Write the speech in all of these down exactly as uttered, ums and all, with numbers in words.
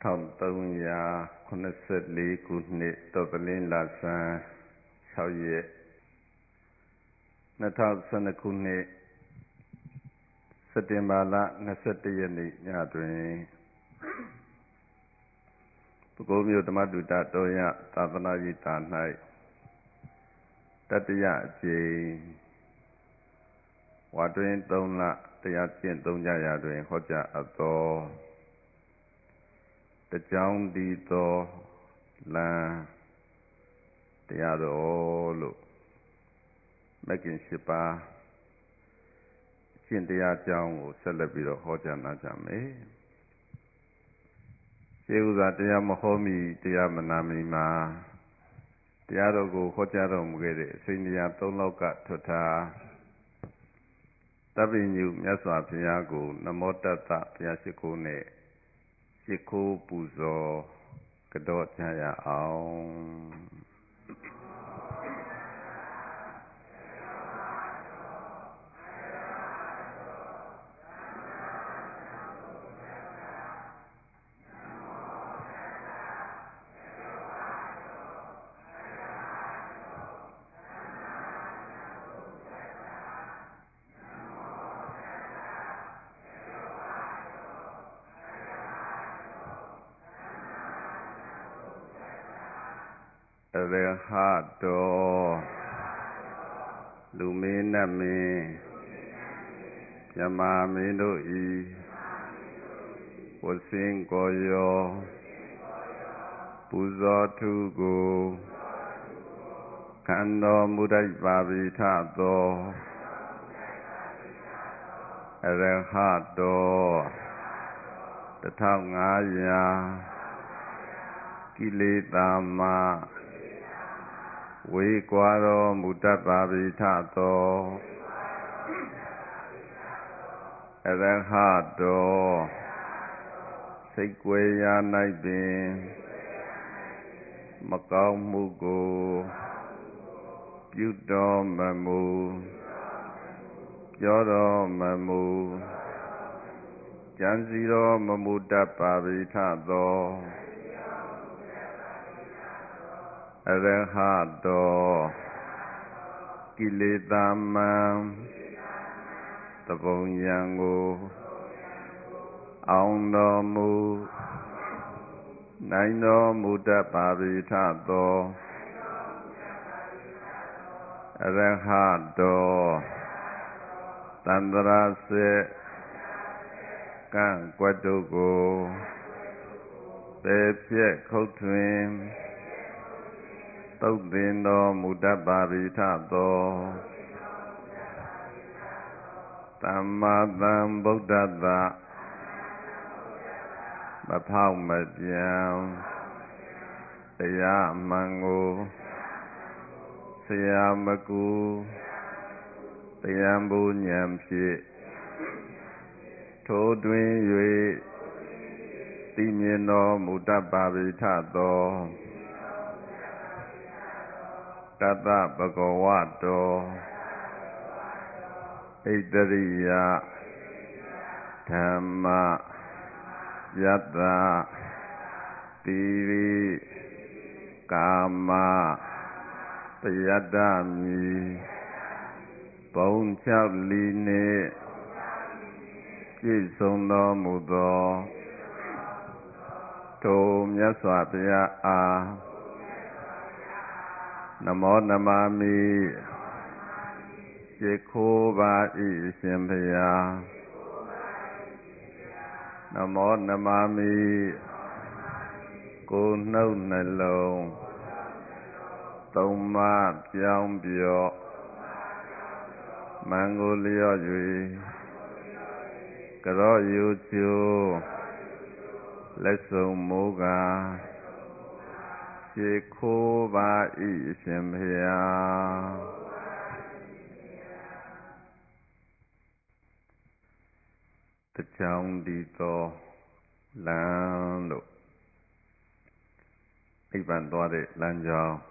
ထောင်သုံးရာခုနှစ်ဆယ့်လေးခုနှစ်တော်ပလင်းလဆန်း၆ရက်နှစ်ထောင်၁၂ခုနှစ်စက်တင်ဘာလ၂၁ရက်နေ့ညတွင်ပဲခူးမြို့ဓမ္မတုတတော်ရသာသနာ့ရေးတာ၌တတိယအကြိမ်ဝါတွင်သုံးလတရားကျင့်သုံးကြရာတွင်ဟောကြားအပ်သောတကြောင်တည်သောလမ်းတရားတော်လို့မဂ်ကင်၈ပါးကျင့်တရားကြောင်းကိုဆက်လက်ပြီးတော့ဟောကြားနာကြမယ်။ရှေးဥစွာတရားမဟောမီတရားမနာမီမှာတရားတော်ကိုဟောကြားတော်မူခဲ့တဲ့အစဉ်တရားသုံးလောက်ကထွဋ်ထားတပ္ပိညုမြတ်စွာဘုရားကိုနမောတတ္တဘုရားရှိခိုးနဲ့ရှိခိုးပူဇော်ကြောကြရအောင်အရဟတောလူမင်းနတ်မင်းမြမာမင်းတို့ဤဝဆင်းကိုရောပူဇော်ထုကိုခံတော်မူတတ်ပါပြီထသောအရဟတောတထောင်ငါးရာကိလေသာမှဝေးကွာတော်မူတတ်ပါပြီထသောအရဟတောစိတ်ကွယ်ရာ၌ပင်မကောင်းမှုကိုပြုတော်မမူပြောတော်မမူကြံစည်တော်မမူတတ်ပါပြီထသောအရဟတောကိလေသာမံသဘုံယံကိုအောင်တော်မူနိုင်တော်မူတတ်ပါပြီထသောအရဟတောသန္တရာစေကံကွက်တို့ကိုပယ်ဖြက်ခုတ်ထွင်သုတ်သင်တော်မူတတ်ပါပြီထသောသမ္မာသမ္ဗုဒ္ဓတ္တမဖောက်မပြန်တရားမှန်ကိုဆရာမကူတရားဘုဉဏ်ဖြင့်ထိုတွင်၍သိမြင်တော်မူတတ်ပါပြီထသောတတ္တဗဂဝတောဣတရိယဓမ္မယတ္တတိရိကာမပယတ္တမိဘုံ၆လီနှင့်ပြည့်စုံတော်မူသောထိုမြတ်စွာဘုရားအားနမောနမမိရှိခိုးပါ၏အရှင်ဘုရားနမောနမမိကိုယ်နှုတ်နှလုံးသုံးပါးပြောင်းပြော့မန်ကိုလျော့၍ကြော့ရိုးချိုးလက်စုံမိုးကားရှိခိုးပါ၏အရှင်ဘုရားတကြောင်တည်သောလမ်းလို့နိဗ္ဗာန်သွားတဲ့လမ်းကြောင်း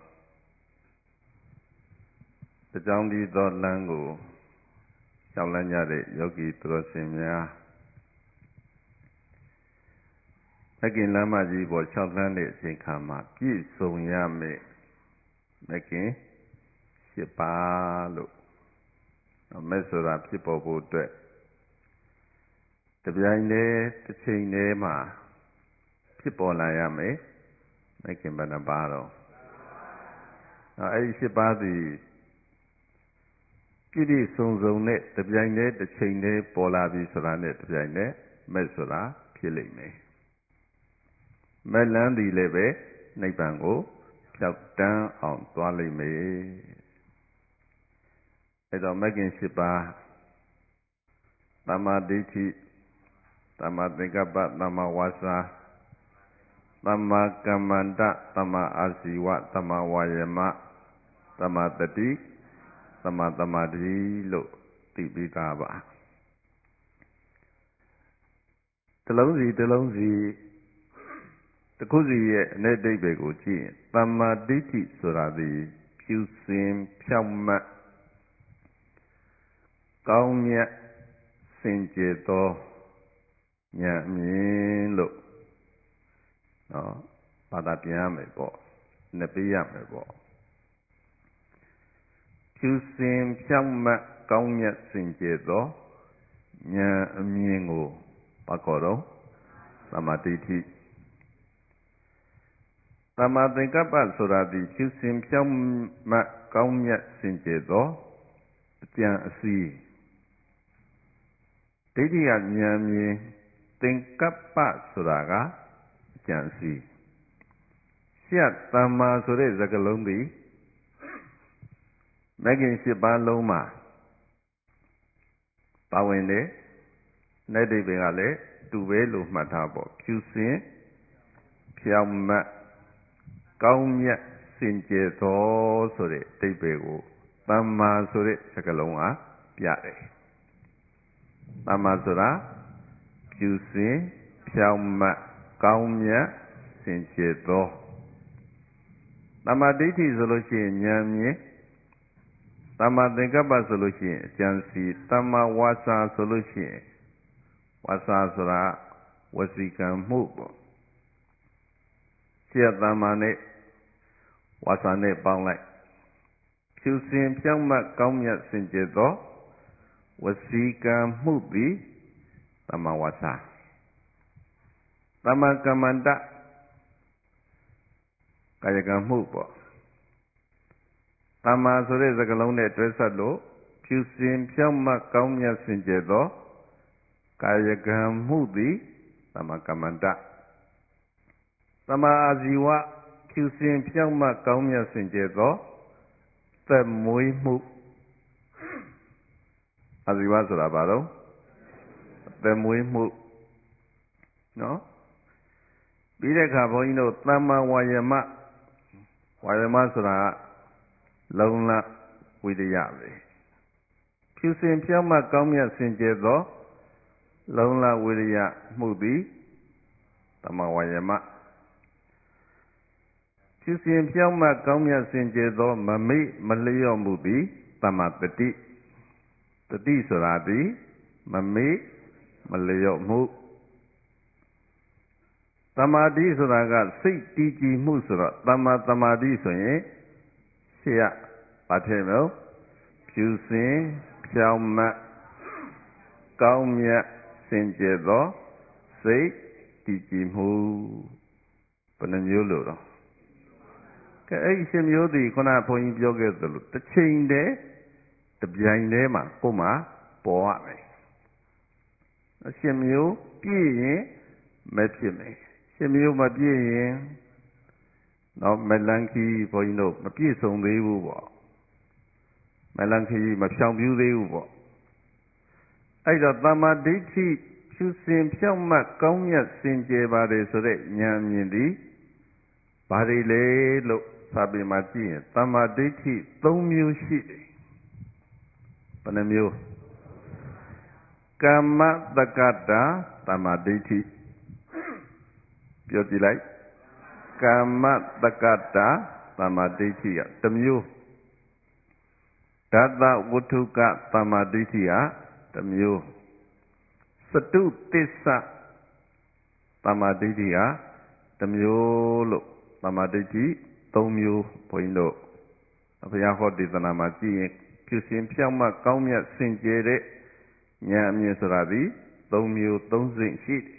တကြောင်တည်သောလမ်းကိုရှောင်လန်းကြတဲ့ယောဂီသူတော်စင်များခင်လမ်းမကြီးပေါ်လျှောက်လန်းတဲ့အချိန်ခါမှာပြည့်စုံရမယ်မခင်ရှစ်ပါးလို့မဲ့ဆိုတာဖြစ်ပေါ်ဖို့အတွက်တပြိုင်တည်းတစ်ချိန်တည်းမှာဖြစ်ပေါ်လာရမယ်မခင်ဘယ်နှပါးတော့အဲ့ဒီရှစ်ပါးသည်ပြည့်ပြည့်စုံစုံနဲ့တပြိုင်တည်းတစ်ချိန်တည်းပေါ်လာပြီဆိုတာနဲ့တပြိုင်တည်းမဲ့ဆိုတာဖြစ်လိမ့်မယ်မဲ့လန်းသည်လည်းပဲနိဗ္ဗာန်ကိုဖြောက်တန်းအောင်သွားလိမ့်မယ်အဲ့တော့မဂ်ခင်ရှစ်ပါးသမ္မာဒိဋ္ဌိသမ္မာသင်္ကပ္ပသမ္မာဝါစာသမ္မာကမ္မန္တသမ္မာအာဇီဝသမ္မာဝါယမသမ္မာတတိသမ္မာသမာဓိလို့သိပြီးသားပါတစ်လုံးစီတစ်လုံးစီတစ်ခုစီရဲ့အ내အဓိပ္ပာယ်ကိုကြည့်ရင်သမ္မာဒိဋ္ဌိဆိုတာသည်ဖြူစင်ဖြောင့်မတ်ကောင်းမြတ်စင်ကြယ်သောဉာဏ်အမြင်လို့နော်ဘာသာပြန်ရမယ်ပေါ့နှစ်ပေးရမယ်ပေါ့ဖြူစင်ဖြောင့်မတ်ကောင်းမြတ်စင်ကြယ်သောဉာဏ်အမြင်ကိုဘာခေါ်တော့သမ္မာဒိဋ္ဌိသမ္မာသင်္ကပ္ပဆိုတာသည်ဖြူစင်ဖြောင့်မတ်ကောင်းမြတ်စင်ကြယ်သောအကြံအစီဒိဋ္ဌိကဉာဏ်မြင်သင်္ကပ္ပဆိုတာကအကြံအစီရှက်သမ္မာဆိုတဲ့စကားလုံးသည်မဂ်ခင်ရှစ်ပါးလုံးမှာပါဝင်တယ်내အဓိပ္ပာယ်ကလည်းတူပဲလို့မှတ်ထားပေါ့ဖြူစင်ဖြောင့်မတ်ကောင်းမြတ်စင်ကြယ်သောဆိုတဲ့အဓိပ္ပာယ်ကိုသမ္မာဆိုတဲ့စကားလုံးကပြတယ်သမ္မာဆိုတာဖြူစင်ဖြောင့်မတ်ကောင်းမြတ်စင်ကြယ်သောသမ္မာဒိဋ္ဌိဆိုလို့ရှိရင်ဉာဏ်မြင်သမ္မာသင်္ကပ္ပဆိုလို့ရှိရင်အကြံစီသမ္မာဝါစာဆိုလို့ရှိရင်ဝါစာဆိုတာဝစီကံမှုပေါ့ရှေ့သမ္မာနဲ့ဝါစာနဲ့ပေါင်းလိုက်ဖြူစင်ဖြောင့်မတ်ကောင်းမြတ်စင်ကြယ်သောဝစီကံမှုသည်သမ္မာဝါစာသမ္မာကမ္မန္တကာယကံမှုပေါ့သမ္မာဆိုတဲ့စကားလုံးနဲ့တွဲဆက်လို့ဖြူစင်ဖြောင့်မတ်ကောင်းမြတ်စင်ကြယ်သောကာယကံမှုသည်သမ္မာကမ္မန္တသမ္မာအာဇီဝဖြူစင်ဖြောင့်မတ်ကောင်းမြတ်စင်ကြယ်သောသက်မွေးမှုအာဇီဝဆိုတာဘာလို့သက်မွေးမှုနော်ပြီးတဲ့အခါဘုန်းကြီးတို့သမ္မာဝါယမဝါယမဆိုတာလုံလဝိရိယပဲဖြူစင်ဖြောင့်မတ်ကောင်းမြတ်စင်ကြယ်သောလုံလဝိရိယမှုသည်သမ္မာဝါယမဖြူစင်ဖြောင့်မတ်ကောင်းမြတ်စင်ကြယ်သောမမေ့မလျော့မှုသည်သမ္မာတတိတတိဆိုတာသည်မမေ့မလျော့မှုသမာဓိဆိုတာကစိတ်တည်ကြည်မှုဆိုတော့သမ္မာသမာဓိဆိုရင်ရှေ့ကဘာထည့်မလို့ဖြူစင်ဖြောင့်မတ်ကောင်းမြတ်စင်ကြယ်သောစိတ်တည်ကြည်မှုဘယ်နှမျိုးလို့တော့ကဲအဲ့ဒီရှင်မျိုးသည်ခုနဘုန်းကြီးပြောခဲ့သလိုတစ်ချိန်တည်းတစ်ပြိုင်တည်းမှာကိုယ်မှာပေါ်ရမယ်အရှင်မျိုးပြည့်ရင်မဖြစ်မယ်ရှင်မျိုးမပြည့်ရင်တော့မလန်ခီဘုန်းကြီးတို့မပြည့်စုံသေးဘူးပေါ့မလန်ခီမဖြောင်ပြူးသေးဘူးပေါ့အဲ့တော့သမ္မာဒိဋ္ဌိဖြူစင်ဖြောင့်မတ်ကောင်းမြတ်စင်ကြယ်ပါတယ်ဆိုတဲ့ဉာဏ်မြင်သည်ဘာတွေလဲလို့စာပေမှာကြည့်ရင်သမ္မာဒိဋ္ဌိသုံးမျိုးရှိတယ်ဘယ်နှမျိုးကမ္မတက္ကတာသမ္မာဒိဋ္ဌိပြောကြည့်လိုက်ကမ္မတက္ကတာသမ္မာဒိဋ္ဌိကတစ်မျိုးဓာတဝတ္ထုကသမ္မာဒိဋ္ဌိကတစ်မျိုးစတုသစ္စာသမ္မာဒိဋ္ဌိဟာတစ်မျိုးလို့သမ္မာဒိဋ္ဌိသုံးမျိုးဘုန်းကြီးတို့ဘုရားဟောဒေသနာမှာကြည့်ရင်ဖြစ်စဉ်ဖြောင့်မတ်ကောင်းမြတ်စင်ကြယ်တဲ့ဉာဏ်အမြင်ဆိုတာဒီသုံးမျိုးသုံးစိတ်ရှိတယ်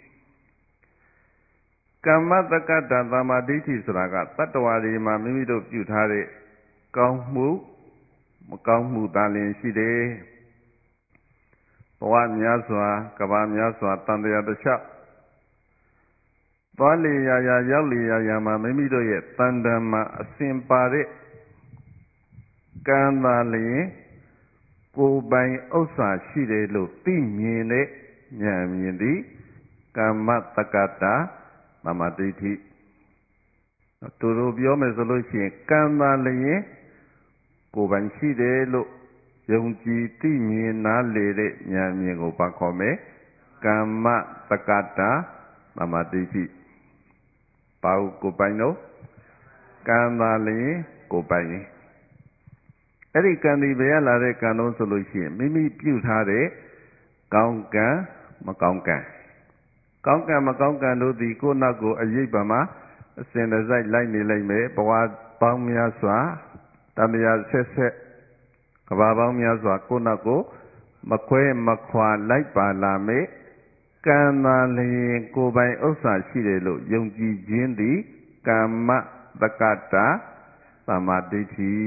ကမ္မတက္ကတသမ္မာဒိဋ္ဌိဆိုတာကတတ္တဝါတွေမှာမိမိတို့ပြုထားတဲ့ကောင်းမှုမကောင်းမှုသာလျှင်ရှိတယ်ဘဝများစွာကဘာများစွာတန်တရားတစ်လျှောက်သွားလေရာရာရောက်လေရာရာမှာမိမိတို့ရဲ့တန်တန်မှာအစဉ်ပါတဲ့ကံသာလျှင်ကိုယ်ပိုင်ဥစ္စာရှိတယ်လို့သိမြင်တဲ့ဉာဏ်မြင်သည်ကမ္မတက္ကတသမ္မာဒိဋ္ဌိသူတို့ပြောမယ်ဆိုလို့ရှိရင်ကံသာလျှင်ကိုယ်ပိုင်ရှိတယ်လို့ယုံကြည်သိမြင်နားလေတဲ့ဉာဏ်မြင်ကိုဘာခေါ်မလဲကမ္မတက္ကတသမ္မာဒိဋ္ဌိဘာကိုပိုင်တော့ကံသာလျှင်ကိုပိုင်အဲ့ဒီကံဒီဘယ်ရလာတဲ့ကံတော့ဆိုလို့ရှိရင်မိမိပြုထားတဲ့ကောင်းကံမကောင်းကံကောင်းကံမကောင်းကံတို့သည်ကိုယ်နောက်ကိုအရေးပါမှာအစဉ်တစိုက်လိုက်နေလိုက်မယ်ဘဝပေါင်းများစွာတန်တရားဆက်ဆက်ကဘာပေါင်းများစွာကိုယ်နောက်ကိုမခွဲမခွာလိုက်ပါလာမယ်ကံသာလျင်ကိုယ်ပိုင်ဥစ္စာရှိတယ်လို့ယုံကြည်ခြင်းသည်ကမ္မတက္ကတသမ္မာဒိဋ္ဌိ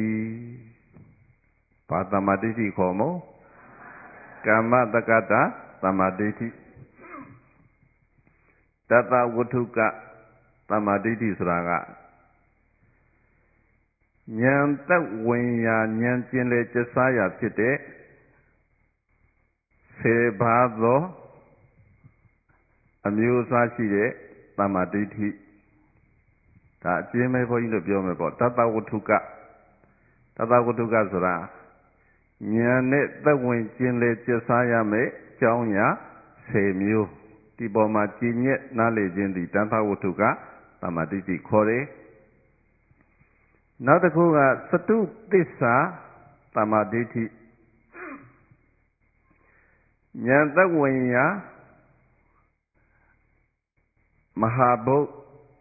ဘာသမ္မာဒိဋ္ဌိခေါ်မို့ကမ္မတက္ကတသမ္မာဒိဋ္ဌိတတဝတ္ထုကသမ္မာဒိဋ္ဌိဆိုတာကဉာဏ်သက်ဝင်ရာဉာဏ်ကျင်လေကျက်စားရာဖြစ်တဲ့ဆယ်ပါးသောအမျိုးအစားရှိတဲ့သမ္မာဒိဋ္ဌိဒါအကျဉ်းပဲဘုန်းကြီးတို့ပြောမယ်ပေါ့တတဝတ္ထုကတတဝတ္ထုကဆိုတာဉာဏ်နဲ့သက်ဝင်ကျင်လေကျက်စားရမယ်အကြောင်းအရာဆယ်မျိုးဒီပေါ်မှာကြည်ညက်နားလေခြင်းသည်တတဝတ္ထုကသမ္မာဒိဋ္ဌိခေါ်တယ်နောက်တစ်ခုကစတုသစ္စာသမ္မာဒိဋ္ဌိဉာဏ်သက်ဝင်ရာမဟာဘုတ်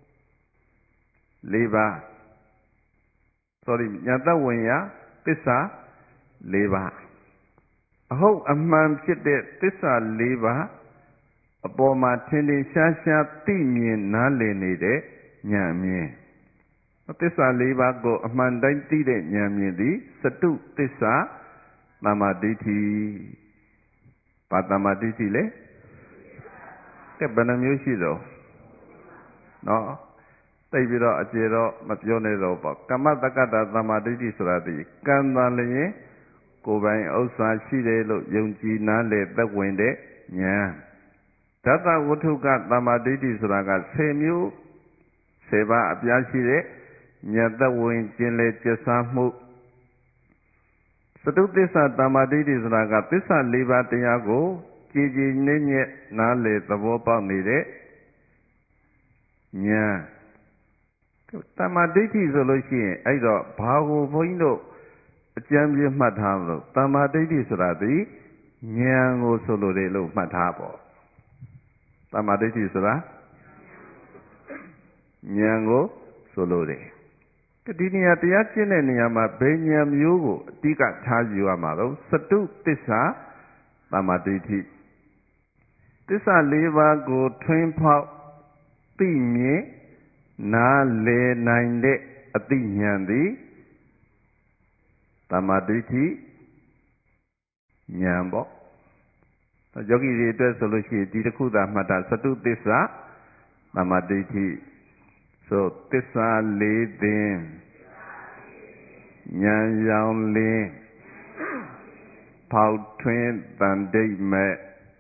၄ပါး sorry ဉာဏ်သက်ဝင်ရာသစ္စာ၄ပါးအဟုတ်အမှန်ဖြစ်တဲ့သစ္စာ၄ပါးအပေါ်မှာထင်ထင်ရှားရှားသိမြင်နားလည်နေတဲ့ဉာဏ်မြင်သစ္စာ၄ပါးကိုအမှန်တိုင်းသိတဲ့ဉာဏ်မြင်သည်စတုသစ္စာသမ္မာဒိဋ္ဌိဘာသမ္မာဒိဋ္ဌိလဲကဲဘယ်နှမျိုးရှိတော့နော်သိပြီးတော့အကျေတော့မပြောနဲ့တော့ပေါ့ကမ္မတက္ကတသမ္မာဒိဋ္ဌိဆိုတာဒီကံသာလျင်ကိုယ်ပိုင်ဥစ္စာရှိတယ်လို့ယုံကြည်နားလည်သက်ဝင်တဲ့ဉာဏ်ဒတဝတ္ထုကသမ္မာဒိဋ္ဌိဆိုတာကဆယ်မျိုးဆယ်ပါးအပြားရှိတဲ့ဉာဏ်သက်ဝင်ကျင်လေကျက်စားမှုစတုသစ္စာသမ္မာဒိဋ္ဌိဆိုတာကသစ္စာ၄ပါးတရားကိုကြည်ကြည်နက်နက်နားလည်သဘောပေါက်နေတဲ့ဉာဏ်သမ္မာဒိဋ္ဌိဆိုလို့ရှိရင်အဲ့တော့ဘာကိုဘုန်းကြီးတို့အကျမ်းပြမှတ်ထားလို့သမ္မာဒိဋ္ဌိဆိုတာဒီဉာဏ်ကိုဆိုလိုတယ်လို့မှတ်ထားပေါ့သမ္မာဒိဋ္ဌိဆိုတာဉာဏ်ကိုဆိုလိုတယ်ဒီနေရာတရားကျင့်တဲ့နေရာမှာဘယ်ဉာဏ်မျိုးကိုအဓိကထားယူရမှာတော့စတုသစ္စာသမ္မာဒိဋ္ဌိသစ္စာ၄ပါးကိုထွင်းဖောက်သိမြင်နားလည်နိုင်တဲ့အသိဉာဏ်သည်သမ္မာဒိဋ္ဌိဉာဏ်ပေါ့ယောဂီတွေအတွက်ဆိုလို့ရှိရင်ဒီတစ်ခုသာမှတ်တာစတုသစ္စာသမ္မာဒိဋ္ဌိဆိုသစ္စာလေးသင်ဉာဏ်ရောင်လင်းဖောက်ထွင်းတန်တိတ်မဲ့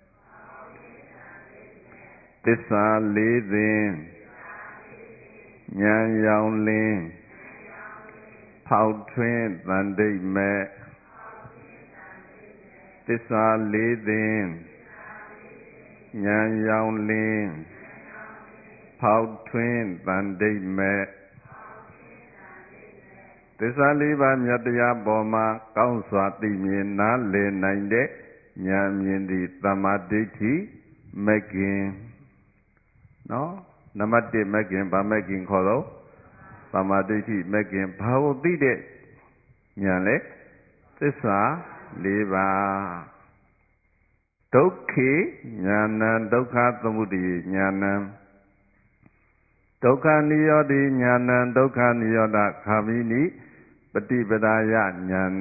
သစ္စာလေးသင်ဉာဏ်ရောင်လင်းဖောက်ထွင်းတန်တိတ်မဲ့သစ္စာလေးသင်ဉာဏ်ရောင်လင်းဖောက်ထွင်းတန်တိတ်မဲ့သစ္စာလေးပါးမြတ်တရားပေါ်မှာကောင်းစွာသိမြင်နားလည်နိုင်တဲ့ဉာဏ်မြင်သည့်သမ္မာဒိဋ္ဌိမဂ်ခင်နော်နံပါတ်တစ်မကင်ဗာမကင်ခေါ်တော့သမာဓိဋ္ဌိမကင်ဘာကိုသိတဲ့ဉာဏ်လဲသစ္စာ၄ပါးဒုက္ခေဉာဏံဒုက္ခသမုဒယဉာဏံဒုက္ခនិရောဓိဉာဏံဒုက္ခនិရောဓခာမိနိပฏิပဒါယဉာဏံဉာဏ်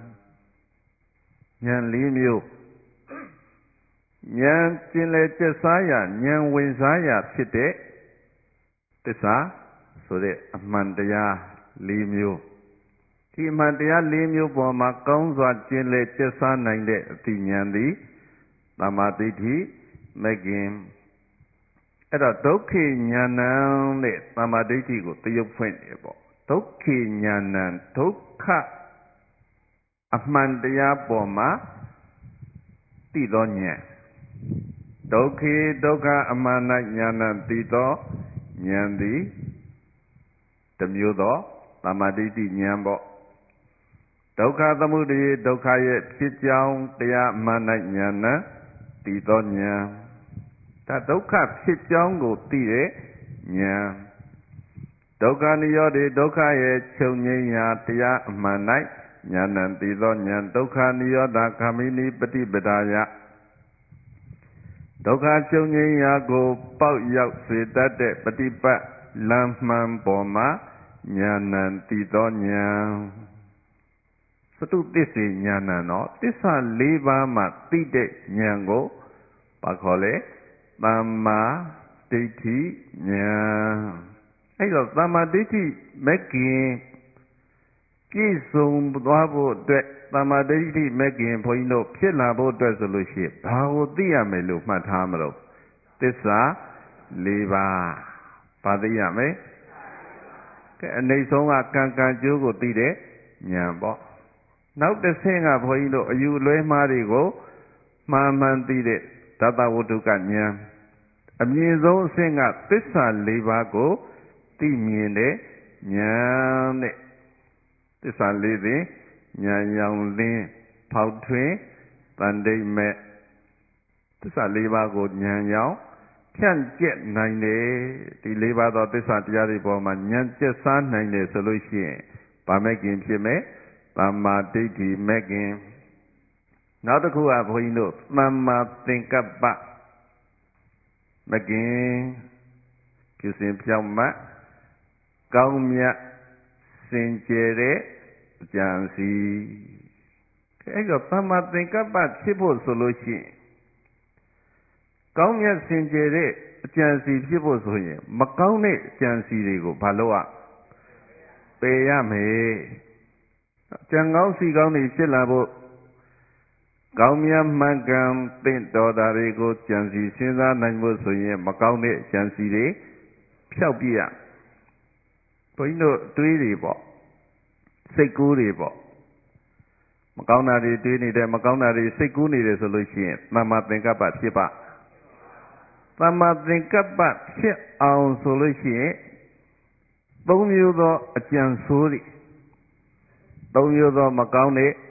၄မျိုးဉာဏ်ကျင်လေကျက်စားရဉာဏ်ဝင်စားရဖြစ်တဲ့သစ္စာဆိုတဲ့အမှန်တရား၄မျိုးဒီအမှန်တရား၄မျိုးပေါ်မှာကောင်းစွာကျင်လေကျက်စားနိုင်တဲ့အသိဉာဏ်သည်သမာဓိဋ္ဌိမဂ်ခင်အဲ့တော့ဒုက္ခေဉာဏံတဲ့သမာဓိဋ္ဌိကိုတရုပ်ဖွင့်တယ်ပေါ့ဒုက္ခေဉာဏံဒုက္ခအမှန်တရားပေါ်မှာသိသောဉာဏ်ဒုက္ခေဒုက္ခအမှန်၌ဉာဏ်သိသောဉာဏ်သည်တစ်မျိုးသောသမာဓိဋ္ဌိဉာဏ်ပေါ့ဒုက္ခသမုဒယဒုက္ခရဲ့ဖြစ်ကြောင်းတရားအမှန်၌ဉာဏ်သိသောဉာဏ်ဒါဒုက္ခဖြစ်ကြောင်းကိုသိတဲ့ဉာဏ်ဒုက္ခនិရောဓိဒုက္ခရဲ့ချုပ်ငြိမ်းရာတရားအမှန်၌ဉာဏ်သိသောဉာဏ်ဒုက္ခនិရောဓခာမိနိပฏิပဒါယဒုက္ခချုပ်ငြိမ်းရာကိုပေါက်ရောက်စေတတ်တဲ့ပฏิပတ်လမ်းမှန်ပေါ်မှာဉာဏ်သိသောဉာဏ်စတုသစ္စေဉာဏ်တော့သစ္စာ၄ပါးမှသိတဲ့ဉာဏ်ကိုဘာခေါ်လဲသမ္မာဒိဋ္ဌိဉာဏ်အဲ့တော့သမ္မာဒိဋ္ဌိမဂ်ခင်ပြည့်စုံသွားဖို့အတွက်သမ္မာဒိဋ္ဌိမဂ်ခင်ဘုန်းကြီးတို့ဖြစ်လာဖို့အတွက်ဆိုလို့ရှိရင်ဘာကိုသိရမယ်လို့မှတ်ထားမလို့သစ္စာ၄ပါးဘာသိရမလဲကဲအနေဆုံးကကံကံကျိုးကိုသိတဲ့ဉာဏ်ပေါ့နောက်တစ်ဆင့်ကဘုန်းကြီးတို့အယူလွဲမှားတွေကိုမှန်မှန်သိတဲ့သတ္တဝတ္ထုကဉာဏ်အမြင့်ဆုံးအဆင့်ကသစ္စာ၄ပါးကိုသိမြင်တဲ့ဉာဏ်တဲ့သစ္စာလေးသိဉာဏ်ရောင်လင်းဖောက်ထွင်းတန်တိတ်မဲ့သစ္စာလေးပါးကိုဉာဏ်ရောင်ဖြန့်ကျက်နိုင်တယ်ဒီလေးပါးသောသစ္စာတရားတွေပေါ်မှာဉာဏ်ကျက်စားနိုင်တယ်ဆိုလို့ရှိရင်ဗာမဲ့ခင်ဖြစ်မယ်သမ္မာဒိဋ္ဌိမဲ့ခင်နောက်တစ်ခုကဘုန်းကြီးတို့သမ္မာသင်္ကပ္ပမကင်ပြုစဉ်ဖြောင့်မတ်ကောင်းမြတ်စင်ကြယ်တဲ့အကြံစီအဲ့တော့သမ္မာသင်္ကပ္ပဖြစ်ဖို့ဆိုလို့ရှိရင်ကောင်းမြတ်စင်ကြယ်တဲ့အကြံစီဖြစ်ဖို့ဆိုရင်မကောင်းတဲ့အကြံစီတွေကိုဘာလို့อ่ะပယ်ရမယ်ကြံကောင်းစီကောင်းတွေဖြစ်လာဖို့ကောင်းမြတ်မှန်ကန်သင့်တော်တာတွေကိုကြံစီစဉ်းစားနိုင်ဖို့ဆိုရင်မကောင်းတဲ့အကြံစီတွေဖျောက်ပြရဘုန်းကြီးတို့တွေးတွေပေါ့စိတ်ကူးတွေပေါ့မကောင်းတာတွေတွေးနေတယ်မကောင်းတာတွေစိတ်ကူးနေတယ်ဆိုလို့ရှိရင်သမ္မာသင်္ကပ္ပဖြစ်ပါသမ္မာသင်္ကပ္ပဖြစ်အောင်ဆိုလို့ရှိရင်သုံးမျိုးသောအကြံဆိုးတွေသုံးမျိုးသောမကောင်းတဲ့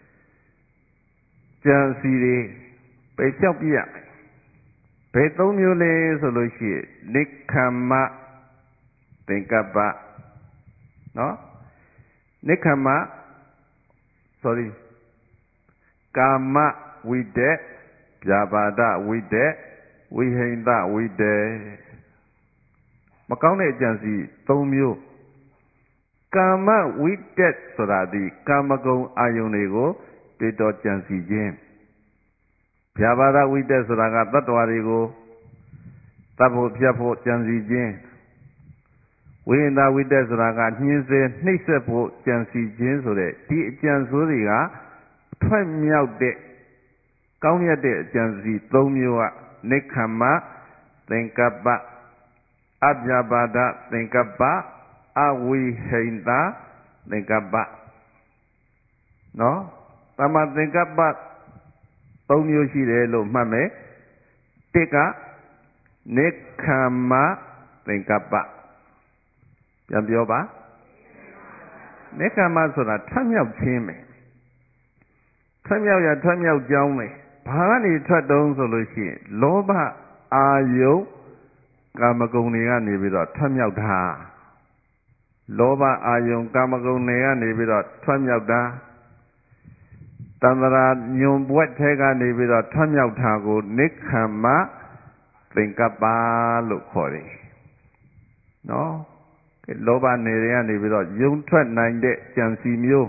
ကြံစီတွေပယ်လျှောက်ပြရမယ်ဘယ်သုံးမျိုးလဲဆိုလို့ရှိရင်နိက္ခမ္မသင်္ကပ္ပနော်နိက္ခမ္မ sorry ကာမဝိတက်ဗျာပါဒဝိတက်ဝိဟိန္ဒဝိတက်မကောင်းတဲ့အကြံစီသုံးမျိုးကာမဝိတက်ဆိုတာဒီကာမဂုဏ်အာယုန်တွေကိုတွေ့တော်ကြံစီခြင်းဗျာပါဒဝိတက်ဆိုတာကတတ္တဝါတွေကိုတတ်ဖို့ပြတ်ဖို့ကြံစီခြင်းဝိဟိန္ဒဝိတက်ဆိုတာကညှင်းဆဲနှိပ်စက်ဖို့ကြံစီခြင်းဆိုတဲ့ဒီအကြံဆိုးတွေကထွက်မြောက်တဲ့ကောင်းမြတ်တဲ့အကြံစီသုံးမျိုးကနိက္ခမ္မသင်္ကပ္ပအဗျာပါဒသင်္ကပ္ပအဝိဟိန္ဒသင်္ကပ္ပနော်သမ္မာသင်္ကပ္ပသုံးမျိုးရှိတယ်လို့မှတ်မယ်တစ်ကနိက္ခမ္မသင်္ကပ္ပပြန်ပြောပါနိက္ခမ္မဆိုတာထွက်မြောက်ခြင်းပဲထွက်မြောက်ရထွက်မြောက်ကြောင်းပဲဘာကနေထွက်တုံးဆိုလို့ရှိရင်လောဘအာယုကာမဂုဏ်တွေကနေပြီးတော့ထွက်မြောက်တာလောဘအာယုံကာမဂုဏ်တွေကနေပြီးတော့ထွက်မြောက်တာတန္တရာညွန်ပွက်ထဲကနေပြီးတော့ထွက်မြောက်တာကိုနိက္ခမ္မသင်္ကပ္ပလို့ခေါ်တယ်နော်လောဘနယ်တွေကနေပြီးတော့ယုံထွက်နိုင်တဲ့ကြံစီမျိုး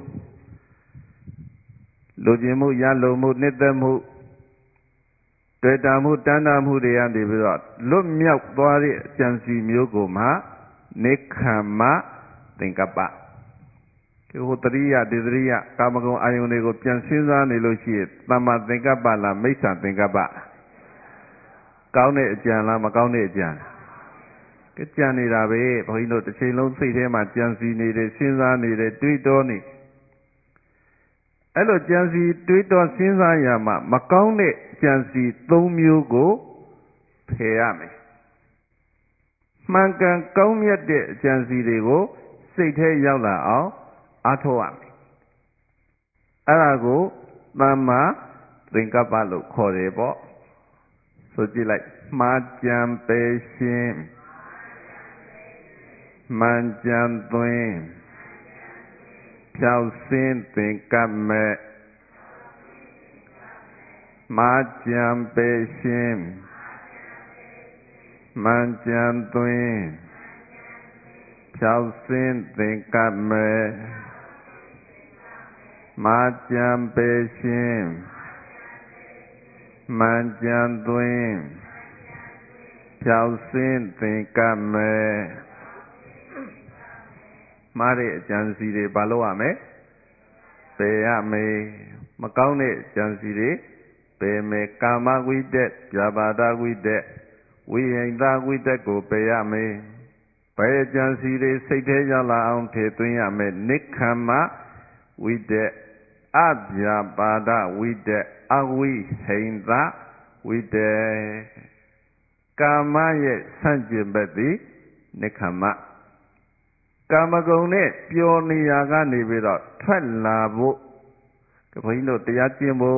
လူကျင်မှုရလုံမှုနှစ်သက်မှုတွေ့တာမှုတဏ္ဍမှုတွေကနေပြီးတော့လွတ်မြောက်သွားတဲ့ကြံစီမျိုးကိုမှနိက္ခမ္မသင်္ကပ္ပဒီဟိုတရိယဒေသရိယကာမဂုဏ်အာယုန်တွေကိုပြန်စဉ်းစားနေလို့ရှိရင်သမ္မာသင်္ကပ္ပလားမိစ္ဆာသင်္ကပ္ပကောင်းတဲ့အကြံလားမကောင်းတဲ့အကြံကြံနေတာပဲဘုန်းကြီးတို့တစ်ချိန်လုံးစိတ်ထဲမှာကြံစီနေတယ်စဉ်းစားနေတယ်တွေးတောနေအဲ့လိုကြံစီတွေးတောစဉ်းစားရမှမကောင်းတဲ့ကြံစီသုံးမျိုးကိုဖယ်ရမယ်မှန်ကန်ကောင်းမြတ်တဲ့ကြံစီတွေကိုစိတ်ထဲရောက်လာအောင်အားထုတ်ရမယ်အဲ့ဒါကိုသမ္မာသင်္ကပ္ပလို့ခေါ်တယ်ပေါ့ဆိုကြည့်လိုက်မှားကြံပယ်ရှင်းမှန်ကြံသွင်းဖြောက်စင်းသင်္ကပ္မဲ့မှားကြံပယ်ရှင်းမှန်ကြံသွင်းဖြောက်စင်းသင်္ကပ္မဲ့မှားကြံပယ်ရှင်းမှန်ကြံသွင်းဖြောက်စင်းသင်္ကပ္မဲ့မှားတဲ့အကြံစီတွေဘာလို့ရမလဲပယ်ရမယ်မကောင်းတဲ့ကြံစီတွေပယ်မယ်ကာမဝိတက်ဗျာပါဒဝိတက်ဝိဟိန္ဒဝိတက်ကိုပယ်ရမယ်ဘယ်ကြံစီတွေစိတ်ထဲရောက်လာအောင်ထည့်သွင်းရမယ်နိက္ခမ္မဝိတက်အဗျာပါဒဝိတက်အဝိဟိန္ဒဝိတက်ကာမရဲ့ဆန့်ကျင်ဘက်သည်နိက္ခမ္မကာမဂုဏ်နဲ့ပျော်နေရာကနေပြီးတော့ထွက်လာဖို့ဘုန်းကြီးတို့တရားကျင့်ဖို့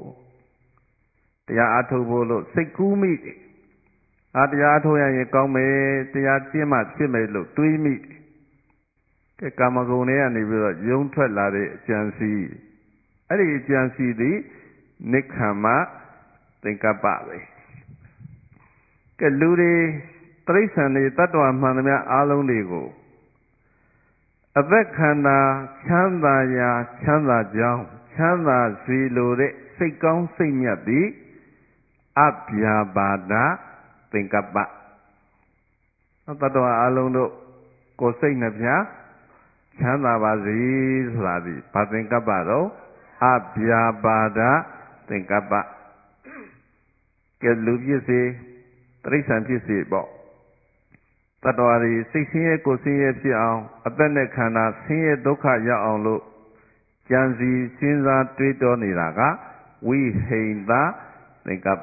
တရားအားထုတ်ဖို့လို့စိတ်ကူးမိတယ်။အာတရားအားထုတ်ရရင်ကောင်းမယ်တရားကျင့်မှဖြစ်မယ်လို့တွေးမိတယ်။ကဲကာမဂုဏ်တွေကနေပြီးတော့ယုံထွက်လာတဲ့အကြံစီအဲ့ဒီအကြံစီသည်နိက္ခမ္မသင်္ကပ္ပပဲ။ကဲလူတွေတိရစ္ဆာန်တွေတ attva မှန်သမျှအားလုံးတွေကိုအသက်ခန္ဓာချမ်းသာရာချမ်းသာကြောင်းချမ်းသာစေလိုတဲ့စိတ်ကောင်းစိတ်မြတ်သည်အဗျာပါဒသင်္ကပ္ပသတ္တဝါအလုံးတို့ကိုယ်စိတ်နှပြချမ်းသာပါစေဆိုတာဒီဘာသင်္ကပ္ပတော့အဗျာပါဒသင်္ကပ္ပကဲလူဖြစ်စေတိရစ္ဆာန်ဖြစ်စေပေါ့တတ္တဝါတွေစိတ်ဆင်းရဲကိုယ်ဆင်းရဲဖြစ်အောင်အသက်နဲ့ခန္ဓာဆင်းရဲဒုက္ခရောက်အောင်လို့ကြံစီစဉ်းစားတွေးတောနေတာကဝိဟိန္ဒသင်္ကပ္ပ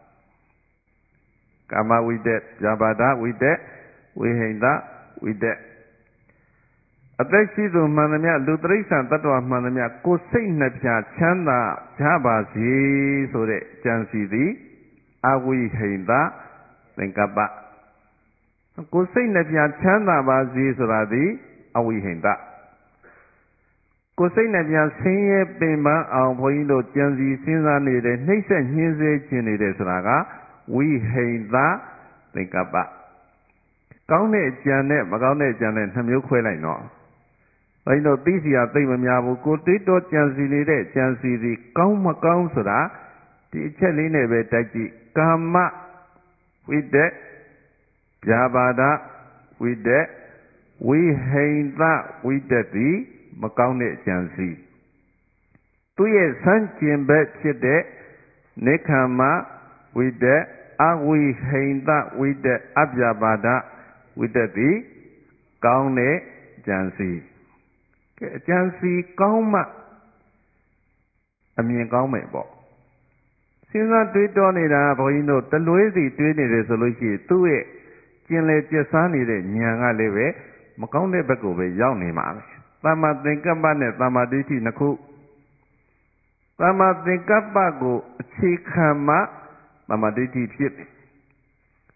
ကာမဝိတက်ဗျာပါဒဝိတက်ဝိဟိန္ဒဝိတက်အသက်ရှိသူမှန်သမျှလူတိရစ္ဆာန်တ attva မှန်သမျှကိုယ်စိတ်နှပြချမ်းသာကြပါစေဆိုတဲ့ကြံစီသည်အဝိဟိန္ဒသင်္ကပ္ပကိုယ်စိတ်နှပြချမ်းသာပါစေဆိုတာသည်အဝိဟိန္ဒကိုယ်စိတ်နှပြဆင်းရဲပင်ပန်းအောင်ဘုန်းကြီးတို့ကြံစီစဉ်းစားနေတယ်နှိမ့်ဆက်ညှင်းဆဲခြင်းနေတယ်ဆိုတာကဝိဟိန္ဒသင်္ကပ္ပကောင်းတဲ့အကြံနဲ့မကောင်းတဲ့အကြံနဲ့နှစ်မျိုးခွဲလိုက်တော့ဘုန်းကြီးတို့သိစီရသိမများဘူးကိုတွေးတောကြံစီနေတဲ့ကြံစီသည်ကောင်းမကောင်းဆိုတာဒီအချက်လေးနဲ့ပဲတိုက်ကြည့်ကာမဝိတက်ဗျာပါဒဝိတက်ဝိဟိန္ဒဝိတက်သည်မကောင်းတဲ့အကြံစီသူရဲ့ဆန့်ကျင်ဘက်ဖြစ်တဲ့နိက္ခမ္မဝိတက်အဝိဟိန္ဒဝိတက်အဗျာပါဒဝိတက်သည်ကောင်းတဲ့ကြံစီကဲအကြံစီကောင်းမှအမြင်ကောင်းမယ်ပေါ့စဉ်းစားတွေးတောနေတာဘုန်းကြီးတို့တလွဲစီတွေးနေတယ်ဆိုလို့ရှိရင်သူ့ရဲ့ကျင်လေကျက်စားနေတဲ့ဉာဏ်ကလည်းပဲမကောင်းတဲ့ဘက်ကိုပဲရောက်နေမှာပဲသမ္မာသင်္ကပ္ပနဲ့သမ္မာဒိဋ္ဌိနှစ်ခုသမ္မာသင်္ကပ္ပကိုအခြေခံမှသမ္မာဒိဋ္ဌိဖြစ်တယ်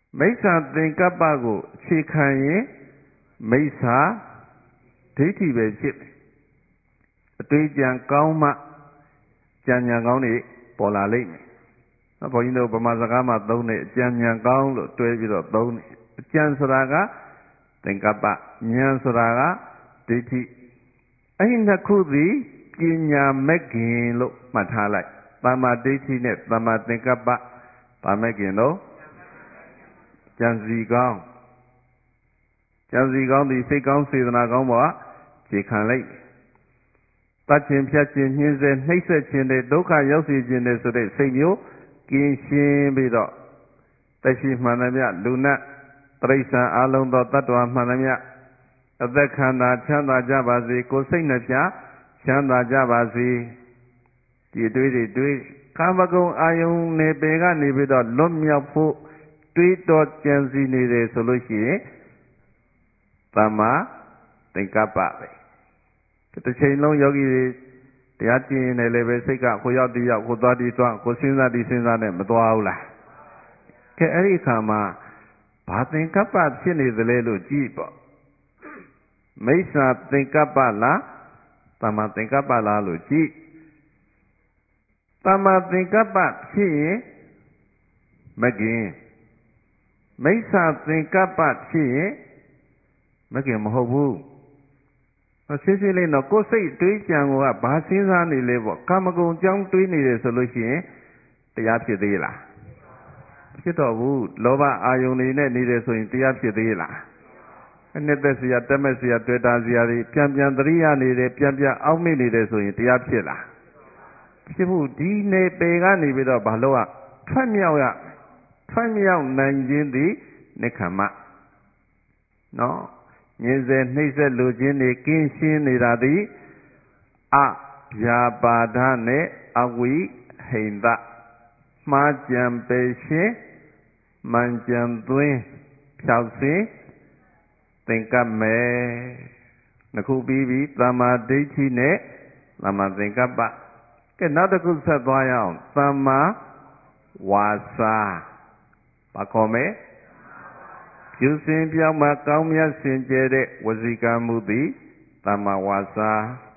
မိစ္ဆာသင်္ကပ္ပကိုအခြေခံရင်မိစ္ဆာဒိဋ္ဌိပဲဖြစ်မယ်အတွေ့အကြံကောင်းမှကြံဉာဏ်ကောင်းတွေပေါ်လာလိမ့်မယ်ဘုန်းကြီးတို့ဗမာစကားမှာသုံးတဲ့အကြံဉာဏ်ကောင်းလို့တွဲပြီးတော့သုံးတယ်အကြံဆိုတာကသင်္ကပ္ပဉာဏ်ဆိုတာကဒိဋ္ဌိအဲ့ဒီနှစ်ခုသည်ပညာမဲ့ခင်လို့မှတ်ထားလိုက်သမ္မာဒိဋ္ဌိနဲ့သမ္မာသင်္ကပ္ပပါမဲ့ခင်တော့ကြံစီကောင်းကြံစီကောင်းသည်စိတ်ကောင်းစေတနာကောင်းပေါ်ခြေခံလိုက်တတ်ခြင်းဖြတ်ခြင်းညှင်းဆဲနှိပ်စက်ခြင်းတွေဒုက္ခရောက်စေခြင်းတွေဆိုတဲ့စိတ်မျိုးကင်းရှင်းပြီးတော့တရှိမှန်သမျှလူနတ်တရိစ္ဆာန်အလုံးသောတ attva မှန်သမျှအသက်ခန္ဓာချမ်းသာကြပါစေကိုယ်စိတ်နှပြချမ်းသာကြပါစေဒီအတွေ့တွေတွေ့ကာမဂုဏ်အာယုန်နေပေကနေပြီးတော့လွတ်မြောက်ဖို့တွေးတော်ကြံစည်နေတယ်ဆိုလို့ရှိရင်သမ္မာသင်္ကပ္ပပဲတစ်ချိန်လုံးယောဂီတွေတရားကျင့်ရင်လည်းပဲစိတ်ကကိုရောက်တရောက်ကိုသွားတီသွားကိုစဉ်းစားတီစဉ်းစားနဲ့မသွားဘူးလားကဲအဲ့ဒီအခါမှာဘာသင်္ကပ္ပဖြစ်နေသလဲလို့ကြည့်ပေါ့မိစ္ဆာသင်္ကပ္ပလားသမ္မာသင်္ကပ္ပလားလို့ကြည့်သမ္မာသင်္ကပ္ပဖြစ်ရင်မကင်မိစ္ဆာသင်္ကပ္ပဖြစ်ရင်မကင်မဟုတ်ဘူးရှင်းရှင်းလေးတော့ကိုယ်စိတ်တွေးကြံကဘာစဉ်းစားနေလဲပေါ့ကာမဂုဏ်ကြောင်းတွေးနေတယ်ဆိုလို့ရှိရင်တရားဖြစ်သေးလားဖြစ်တော့ဘူးလောဘအာယုန်တွေနဲ့နေတယ်ဆိုရင်တရားဖြစ်သေးလားအနှစ်သက်စရာတက်မဲ့စရာတွေ့တာစရာတွေပြန်ပြန်သတိရနေတယ်ပြန်ပြန်အောက်မေ့နေတယ်ဆိုရင်တရားဖြစ်လားဖြစ်ဖို့ဒီနေပေကနေပြီးတော့ဘာလို့ကထွက်မြောက်ရထွက်မြောက်နိုင်ခြင်းသည်နိက္ခမနော်ညင်စေနှိမ့်ဆက်လူချင်းတွေကင်းရှင်းနေတာသည်အဗျာပါဒနဲ့အဝိဟိန္ဒမှားကြံပေရှင်းမှန်ကြံသွင်းဖြောက်စင်သင်္ကပ္မေနှစ်ခုပြီးပြီသမ္မာဒိဋ္ဌိနဲ့သမ္မာသင်္ကပ္ပကဲနောက်တစ်ခုဆက်သွားရအောင်သမ္မာဝါစာဘာခေါ်မလဲပြုစင်ပြောင်းမှကောင်းမြတ်စင်ကြယ်တဲ့ဝစီကံမှုသည်သမ္မာဝါစာ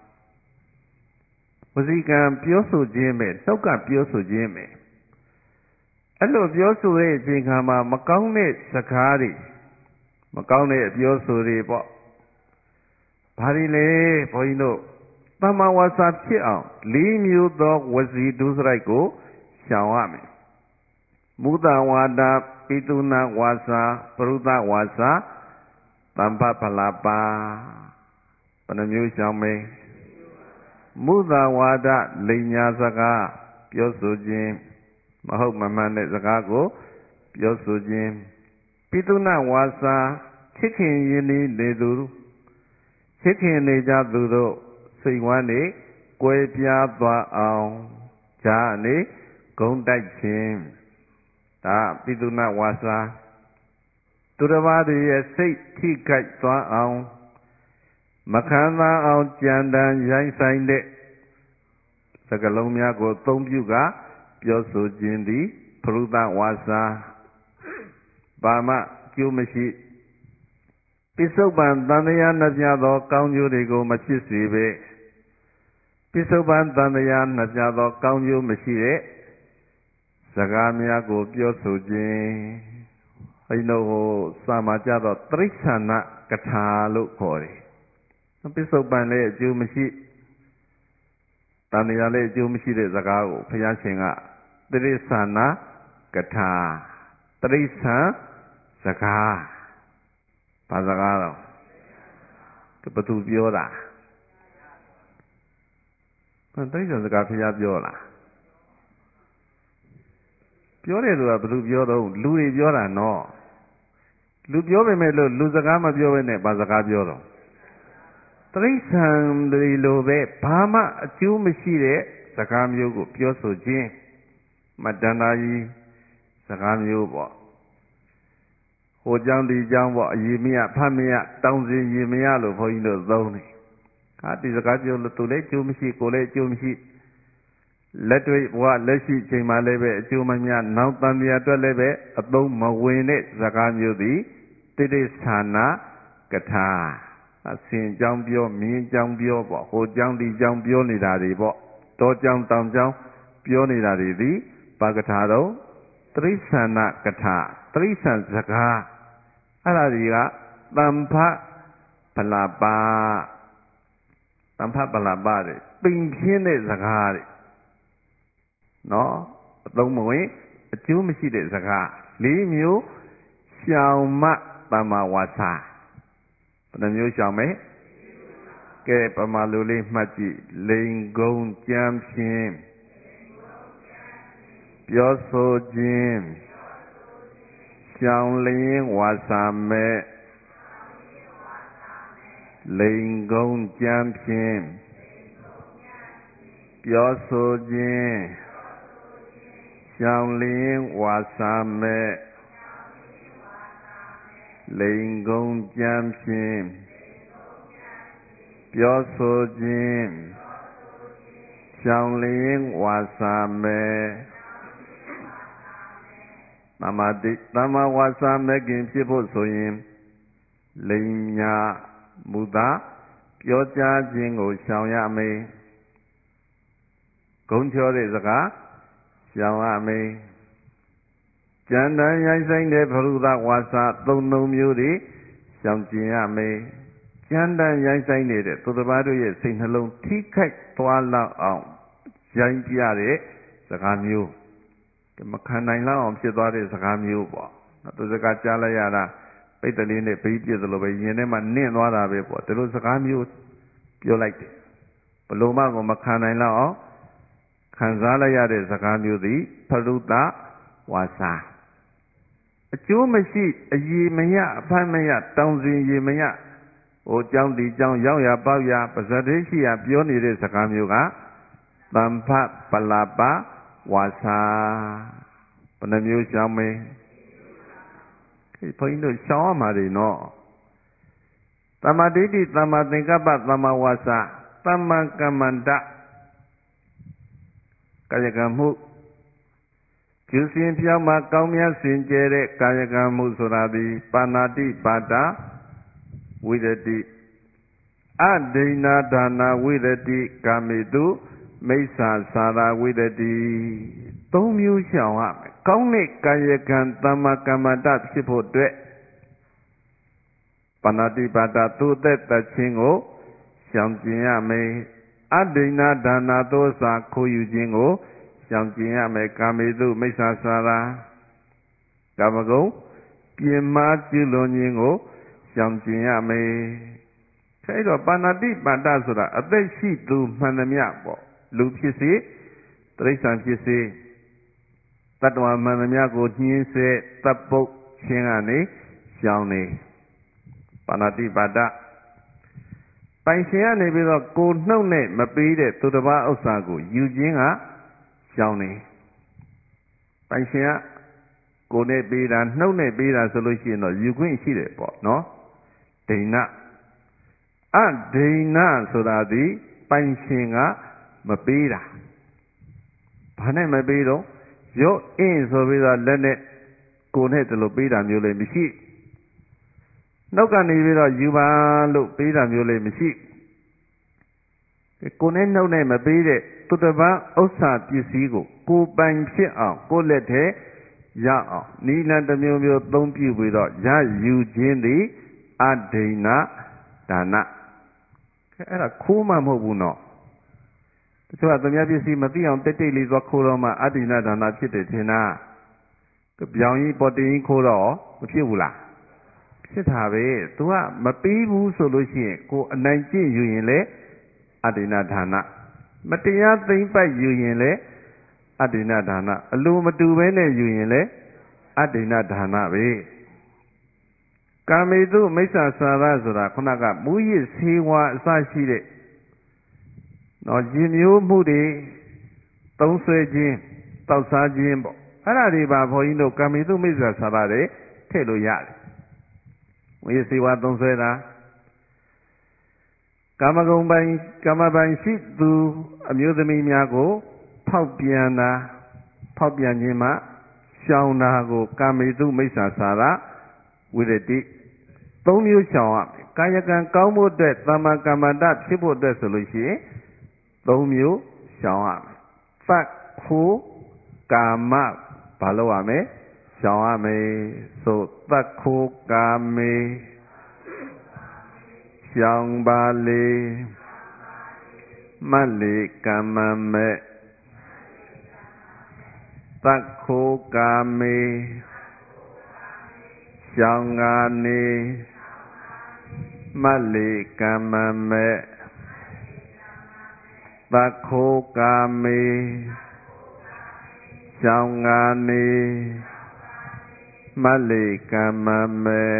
ဝစီကံပြောဆိုခြင်းပဲနှုတ်ကပြောဆိုခြင်းပဲအဲ့လိုပြောဆိုတဲ့အချိန်ခါမှာမကောင်းတဲ့စကားတွေမကောင်းတဲ့အပြောဆိုတွေပေါ့ဘာတွေလဲဘုန်းကြီးတို့သမ္မာဝါစာဖြစ်အောင်လေးမျိုးသောဝစီဒုစရိုက်ကိုရှောင်ရမယ်မုဒ္ဒဝါဒပိတုနာဝါစာပရုဒဝါစာတမ္ပဖလာပါဘယ်နှမျိုးရှောင်မယ်မုဒ္ဒဝါဒလိမ်ညာစကားပြောဆိုခြင်းမဟုတ်မမှန်တဲ့စကားကိုပြောဆိုခြင်းပိတုနာဝါစာချစ်ခင်ရင်းနှီးနေသူချစ်ခင်နေကြသူတို့စိတ်ဝမ်းနေကွဲပြားသွားအောင်ဈာနေဂုံတိုက်ခြင်းဒါပိတုနာဝါစာသူတစ်ပါးတွေရဲ့စိတ်ထိခိုက်သွားအောင်မခံသာအောင်ကြံတမ်းရိုင်းဆိုင်တဲ့စကားလုံးများကိုသုံးပြုကပြောဆိုခြင်းသည်ပရုဒဝါစာဘာမှကျိုးမရှိပိဿုပန်တန်တရားနှပြသောကောင်းကျိုးတွေကိုမဖြစ်စေပဲပိဿုပန်တန်တရားနှပြသောကောင်းကျိုးမရှိတဲ့စကားများကိုပြောဆိုခြင်းအဲလိုဟိုစာမှာကြတော့တရိစ္ဆာနကထာလို့ခေါ်တယ်ပိဿုပန်လည်းအကျိုးမရှိတန်တရားလည်းအကျိုးမရှိတဲ့စကားကိုဘုရားရှင်ကတရိစ္ဆာနကထာတရိစ္ဆာန်စကားဘာစကားတော့ဘယ်သူပြောတာတရိစ္ဆာန်စကားဘုရားပြောလားပြောတယ်ဆိုတာဘယ်သူပြောတော့လူတွေပြောတာနော်လူပြောပေမဲ့လို့လူစကားမပြောဘဲနဲ့ဘာစကားပြောတော့တရိစ္ဆာန်တွေလိုပဲဘာမှအကျိုးမရှိတဲ့စကားမျိုးကိုပြောဆိုခြင်းမတန်တာကြီးစကားမျိုးပေါ့ဟိုကြောင့်ဒီကြောင့်ပေါ့အရေးမရဖတ်မရတောင်းစင်ရေးမရလို့ဘုန်းကြီးတို့သုံးတယ်ဟာဒီစကားပြောလို့သူလည်းအကျိုးမရှိကိုယ်လည်းအကျိုးမရှိလက်တွေ့ဘဝလက်ရှိချိန်မှာလည်းပဲအကျိုးမများနောက်တန်တရားအတွက်လည်းပဲအသုံးမဝင်တဲ့စကားမျိုးသည်တိတိဌာနကထာအစဉ်ကြောင်းပြောမြင်းကြောင်းပြောပေါ့ဟိုကြောင်းဒီကြောင်းပြောနေတာတွေပေါ့တောကြောင်းတောင်ကြောင်းပြောနေတာတွေသည်ဘာကထာတော့တိရိစ္ဆာနကထာတိရိစ္ဆာန်စကားအဲ့ဒါတွေကတမ္ဖပလာပါတမ္ဖပလာပါတဲ့ပိန်ဖြင်းတဲ့စကားတဲ့နော်အသုံးမဝင်အကျိုးမရှိတဲ့စကားလေးမျိုးရှောင်မတမ္မာဝါစာဘယ်နှမျိုးရှောင်မဲကဲပမာလူလေးမှတ်ကြည့်လိန်ကုံကြမ်းဖြင်းပြောဆိုခြင်းရှောင်လျင်ဝါစာမဲ့လိန်ကုံကြမ်းဖြင်းပြောဆိုခြင်းရှောင်လျင်ဝါစာမဲ့လိန်ကုံကြမ်းဖြင်းပြောဆိုခြင်းရှောင်လျင်ဝါစာမဲ့သမာတိသမ္မာဝါစာမဲ့ခင်ဖြစ်ဖို့ဆိုရင်လိန်ညာမူတာပြောကြားခြင်းကိုရှောင်ရမယ်ဂုံချောတဲ့စကားရှောင်ရမယ်ကြံတန်ရိုက်ဆိုင်တဲ့ဘုရုဒဝါစာသုံးလုံးမျိုးတွေရှောင်ကျင်ရမယ်ကြံတန်ရိုက်ဆိုင်နေတဲ့သူတစ်ပါးတို့ရဲ့စိတ်နှလုံးထိခိုက်သွားလောက်အောင်ရိုင်းပြတဲ့စကားမျိုးမခံနိုင်လောက်အောင်ဖြစ်သွားတဲ့စကားမျိုးပေါ့သူစကားကြားလိုက်ရတာပိတ်တလေးနဲ့ဘေးပြစ်သလိုပဲရင်ထဲမှာနင့်သွားတာပဲပေါ့ဒီလိုစကားမျိုးပြောလိုက်တယ်ဘလို့မှကိုမခံနိုင်လောက်အောင်ခံစားလိုက်ရတဲ့စကားမျိုးသည်ဖရုဒဝါစာအကျိုးမရှိအရေးမရအဖတ်မရတောင်းစင်ရေမရဟိုကြောင်းဒီကြောင်းရောက်ရပေါက်ရပါဇတိရှိရပြောနေတဲ့စကားမျိုးကတမ္ဖပလာပဝါစာဘယ်နှမျိုးရှောင်မင်းဒီဘုန်းကြီးတို့ရှောင်ရမှာတွေနော်သမ္မာဒိဋ္ဌိသမ္မာသင်္ကပ္ပသမ္မာဝါစာသမ္မာကမ္မန္တကာယကံမှုကျူစဉ်ပြောင်းမှာကောင်းမြတ်စင်ကြယ်တဲ့ကာယကံမှုဆိုတာဒီပါဏာတိပါဒဝိရတိအဒိဏဒါနာဝိရတိကာမေတုမိစ္ဆာသာရဝိရတိသုံးမျိုးရှောင်ရမယ်ကောင်းတဲ့ကာယကံသမ္မာကမ္မန္တဖြစ်ဖို့အတွက်ပါဏာတိပါဒသူ့သက်သက်ချင်းကိုရှောင်ကျင်ရမယ်အဒိဏဒါနာသောစာခိုးယူခြင်းကိုရှောင်ကျင်ရမယ်ကာမေတုမိစ္ဆာသာရကာမဂုဏ်ပြင်မာကျူးလွန်ခြင်းကိုရှောင်ကျင်ရမယ်အဲဒါပါဏာတိပါဒဆိုတာအသက်ရှိသူမှန်သမျှပေါ့လူဖြစ်စေတိရစ္ဆာန်ဖြစ်စေတတ္တဝါမှန်သမျှကိုညှင်းဆဲတပ်ပုတ်ခြင်းကနေရှောင်နေပါဏာတိပါဒပိုင်ရှင်ကနေပြီးတော့ကိုနှုတ်နဲ့မပေးတဲ့သူတစ်ပါးဥစ္စာကိုယူခြင်းကရှောင်နေပိုင်ရှင်ကကိုနဲ့ပေးတာနှုတ်နဲ့ပေးတာဆိုလို့ရှိရင်တော့ယူခွင့်ရှိတယ်ပေါ့နော်ဒိဏအဒိဏဆိုတာဒီပိုင်ရှင်ကမပေးတာဘာနဲ့မပေးတော့ရုပ်အင်းဆိုပြီးတော့လက်နဲ့ကိုနဲ့တလို့ပေးတာမျိုးလည်းမရှိနှုတ်ကနေပြီးတော့ယူပါလို့ပေးတာမျိုးလည်းမရှိကိုနဲ့နှုတ်နဲ့မပေးတဲ့သူတစ်ပါးဥစ္စာပစ္စည်းကိုကိုပိုင်ဖြစ်အောင်ကိုလက်ထဲရအောင်နိလန်တစ်မျိုးမျိုးသုံးပြုပြီးတော့ရယူခြင်းသည်အဒိဏဒါနအဲ့ဒါခိုးမှမဟုတ်ဘူးနော်တချို့ကသူများပစ္စည်းမသိအောင်တိတ်တိတ်လေးသွားခိုးတော့မှအဒိဏဒါနဖြစ်တယ်ထင်တာပြောင်ကြီးပေါ်တင်ကြီးခိုးတော့မဖြစ်ဘူးလားဖြစ်တာပဲ तू ကမပေးဘူးဆိုလို့ရှိရင်ကိုအနိုင်ကျင့်ယူရင်လေအဒိဏဒါနမတရားသိမ့်ပိုက်ယူရင်လေအဒိဏဒါနအလိုမတူပဲနဲ့ယူရင်လေအဒိဏဒါနပဲကာမေတုမိစ္ဆာသာရဆိုတာခုနကမူရစ်ဆေးဝါးအစရှိတဲ့နော်ရည်မျိုးမှုတွေသုံးဆွဲခြင်းတောက်စားခြင်းပေါ့အဲ့ဒါတွေပါဘုန်းကြီးတို့ကာမေတုမိစ္ဆာသာရတွေထည့်လို့ရတယ်မူရစ်ဆေးဝါးသုံးဆွဲတာကာမဂုဏ်ပိုင်ကာမပိုင်ရှိသူအမျိုးသမီးများကိုဖောက်ပြန်တာဖောက်ပြန်ခြင်းမှရှောင်တာကိုကာမေတုမိစ္ဆာစာရဝိရတိသုံးမျိုးရှောင်ရမယ်ကာယကံကောင်းဖို့အတွက်သမ္မာကမ္မန္တဖြစ်ဖို့အတွက်ဆိုလို့ရှိရင်သုံးမျိုးရှောင်ရမယ်သတ်ခိုးကာမဘာလို့ရမယ်ရှောင်ရမယ်ဆိုသတ်ခိုးကာမေရှောင်ပါလေမတ်လေကမ္မမဲ့သတ်ခိုးကာမေရှောင်ကာနေမတ်လေကမ္မမဲ့သတ်ခိုးကာမေရှောင်ကာနေမတ်လေကမ္မမဲ့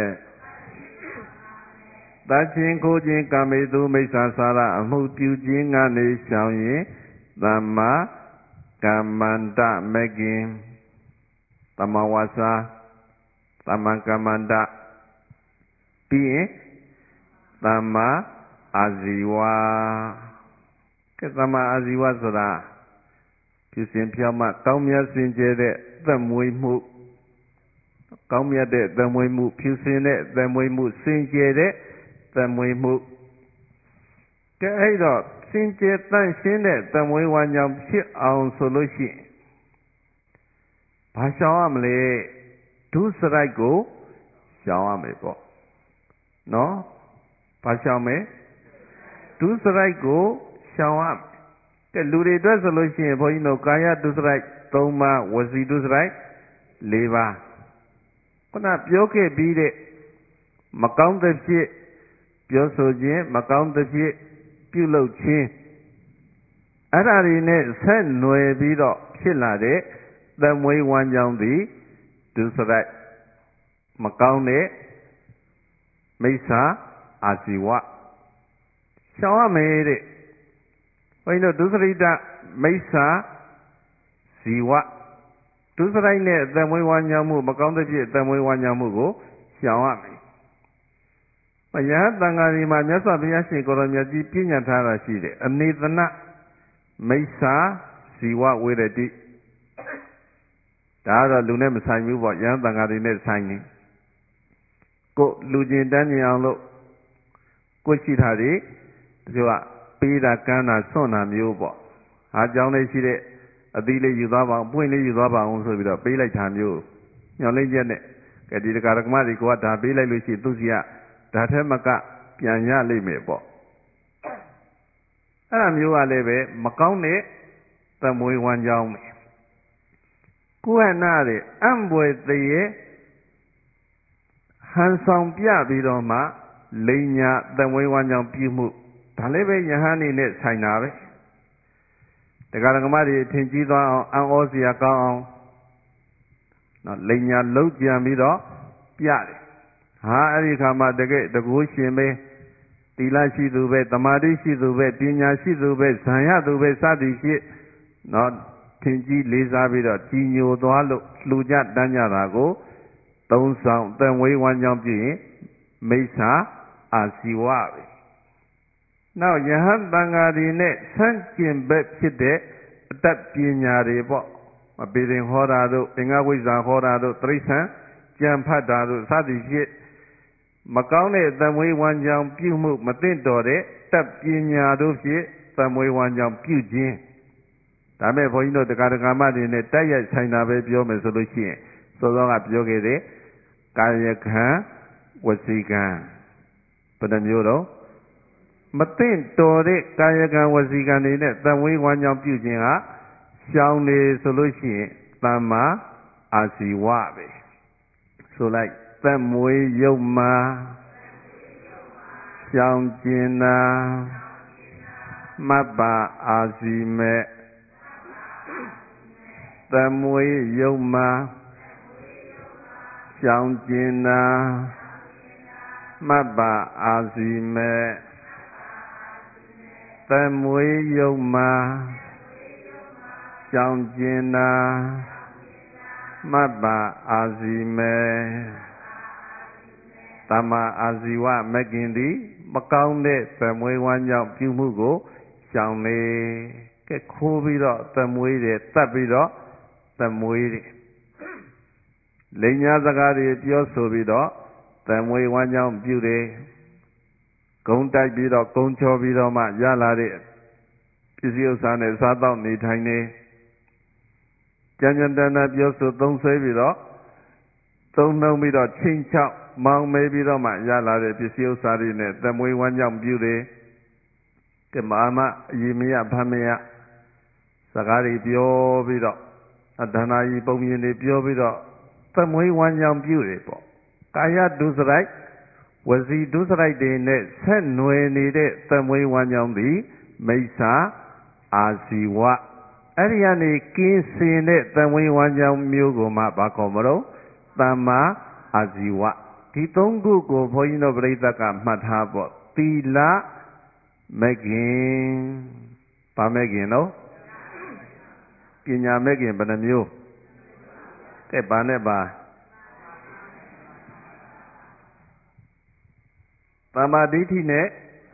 သတ်ခြင်းခိုးခြင်းကာမေတုမိစ္ဆာစာရအမှုပြုခြင်းကနေရှောင်ရင်သမ္မာကမ္မန္တမဂ္ဂင်သမ္မာဝါစာသမ္မာကမ္မန္တပြီးရင်သမ္မာအာဇီဝကဲသမ္မာအာဇီဝဆိုတာပြုစဉ်ဖြောင့်မကောင်းမြတ်စင်ကြယ်တဲ့သက်မွေးမှုကောင်းမြတ်တဲ့သက်မွေးမှုဖြူစင်တဲ့သက်မွေးမှုစင်ကြယ်တဲ့သက်မွေးမှုကဲအဲ့တော့စင်ကြယ်တန့်ရှင်းတဲ့သက်မွေးဝါကြောင့်ဖြစ်အောင်ဆိုလို့ရှိရင်ဘာရှောင်ရမလဲဒုစရိုက်ကိုရှောင်ရမယ်ပေါ့နော်ဘာရှောင်မယ်ဒုစရိုက်ကိုရှောင်ရမယ်ကဲလူတွေအတွက်ဆိုလို့ရှိရင်ဘုန်းကြီးတို့ကာယဒုစရိုက်သုံးပါးဝစီဒုစရိုက်၄ပါးခုနပြောခဲ့ပြီးတဲ့မကောင်းတဲ့ဖြစ်ပြောဆိုခြင်းမကောင်းတဲ့ဖြစ်ပြုလုပ်ခြင်းအဲ့ဒါတွေနဲ့ဆက်နွယ်ပြီးတော့ဖြစ်လာတဲ့သမွေးဝမ်းကြောင်းသည်ဒုစရိုက်မကောင်းတဲ့မိစ္ဆာအာဇီဝရှောင်ရမယ်တဲ့ဘုန်းကြီးတို့ဒုစရိတမိစ္ဆာဇီဝဒုစရိုက်နဲ့အသက်မွေးဝမ်းကြောင်းမှုမကောင်းတဲ့ဖြစ်အသက်မွေးဝမ်းကြောင်းမှုကိုရှောင်ရမယ်။ယဟန်တန်ဃာဒီမှာမြတ်စွာဘုရားရှင်ကိုရောမြတ်ကြီးပြညတ်ထားတာရှိတယ်အနေသနမိစ္ဆာဇီဝဝေရတိဒါကတော့လူနဲ့မဆိုင်ဘူးပေါ့ယဟန်တန်ဃာတွေနဲ့ဆိုင်နေကိုလူချင်းတန်းကျင်အောင်လို့ကိုရှိတာတွေတချို့ကပေးတာကမ်းတာဆွန့်တာမျိုးပေါ့အားကြောင်းလေးရှိတဲ့အသီးလေးယူသွားပါအောင်ပွင့်လေးယူသွားပါအောင်ဆိုပြီးတော့ပေးလိုက်တာမျိုးညှော်လင့်ချက်နဲ့ကဲဒီတကာရကမတွေကဒါပေးလိုက်လို့ရှိရင်သူစီကဒါထက်မကပြန်ရလိမ့်မယ်ပေါ့အဲ့ဒါမျိုးကလည်းပဲမကောင်းတဲ့သမွေးဝမ်းကြောင်းပဲကုဟနာတဲ့အံ့ဘွယ်တရေဟန်ဆောင်ပြပြီးတော့မှလိန်ညာသမွေးဝမ်းကြောင်းပြုမှုဒါလည်းပဲယဟန်နေနဲ့ဆိုင်တာပဲတရားဓမ္မတွေထင်ကြီးသွားအောင်အံ့ဩစရာကောင်းအောင်နော်လိန်ညာလုံးကြံပြီးတော့ပြတယ်ဟာအဲ့ဒီခါမှာတကယ်တကူရှင်ပဲသီလရှိသူပဲသမာဓိရှိသူပဲပညာရှိသူပဲဇံရသူပဲစသည်ဖြင့်နော်ထင်ကြီးလေးစားပြီးတော့ကြီးညိုသွားလို့လှူကြတန်းကြတာကိုသုံးဆောင်တန်ဝေးဝမ်းကြောင်းပြုရင်မိစ္ဆာအာဇီဝပဲနောက်ယဟန်တန်ဃာတွေနဲ့ဆန့်ကျင်ဘက်ဖြစ်တဲ့အတ္တပညာတွေပေါ့အပေရင်ဟောတာတို့အင်္ဂဝိဇ္ဇာဟောတာတို့တိရစ္ဆာန်ကြံဖတ်တာတို့စသည်ဖြင့်မကောင်းတဲ့သမွေးဝမ်းကြောင်းပြုမှုမသင့်တော်တဲ့တပ်ပညာတို့ဖြင့်သမွေးဝမ်းကြောင်းပြုခြင်းဒါမဲ့ဘုန်းကြီးတို့တရားဓမ္မတွေနဲ့တိုက်ရိုက်ဆိုင်တာပဲပြောမယ်ဆိုလို့ရှိရင်စောစောကပြောခဲ့တဲ့ကာယကံဝစီကံဘယ်နှမျိုးတော့မသင့်တော်တဲ့ကာယကံဝစီကံတွေနဲ့သမွေးဝမ်းကြောင်းပြုခြင်းဟာရှောင်နေဆိုလို့ရှိရင်သမ္မာအာဇီဝပဲဆိုလိုက်သက်မွေးယုတ်မာရှောင်ကျင်နာမပ္ပါအာဇီမဲ့သက်မွေးယုတ်မာရှောင်ကျင်နာမပ္ပါအာဇီမဲ့သက်မွေးယုတ်မာရှောင်ကျင်နာမပ္ပါအာဇီမဲ့သမ္မာအာဇီဝမဂ္ဂင်သည်မကောင်းတဲ့သမွေးဝမ်းကြောင့်ပြုမှုကိုရှောင်လေကဲကဲခိုးပြီးတော့သမွေးတယ်တတ်ပြီးတော့သမွေးတယ်လိန်ညာစကားတွေပြောဆိုပြီးတော့သမွေးဝမ်းကြောင်းပြုတယ်ဂုံတိုက်ပြီးတော့ဂုံချော်ပြီးတော့မှရလာတဲ့ပစ္စည်းဥစ္စာနဲ့စားတော့နေထိုင်နေကြံကြံတန်းတန်းပြောဆိုသုံးဆွဲပြီးတော့သုံးနှုံပြီးတော့ချင်းချောက်မောင်းမဲပြီးတော့မှရလာတဲ့ပစ္စည်းဥစ္စာတွေနဲ့သမွေးဝမ်းကြောင်းပြုတယ်ကဲမာမအရင်မရဖမ်းမရစကားတွေပြောပြီးတော့အဒနာကြီးပုံမြင်တွေပြောပြီးတော့သမွေးဝမ်းကြောင်းပြုတယ်ပေါ့ကာယဒုစရိုက်ဝစီဒုစရိုက်တွေနဲ့ဆက်နွယ်နေတဲ့သမွေးဝမ်းကြောင်းသည်မိစ္ဆာအာဇီဝအဲ့ဒီကနေကင်းစင်တဲ့သမွေးဝမ်းကြောင်းမျိုးကိုမှဘာခေါ်မလို့သမ္မာအာဇီဝဒီသုံးခုကိုဘုန်းကြီးတို့ပြိဿကမှတ်ထားပေါ့သီလမဂ်ခင်ဗာမဂ်ခင်နော်ပညာမဂ်ခင်ဘယ်နှမျိုးကဲဘာနဲ့ပါသမ္မာဒိဋ္ဌိနဲ့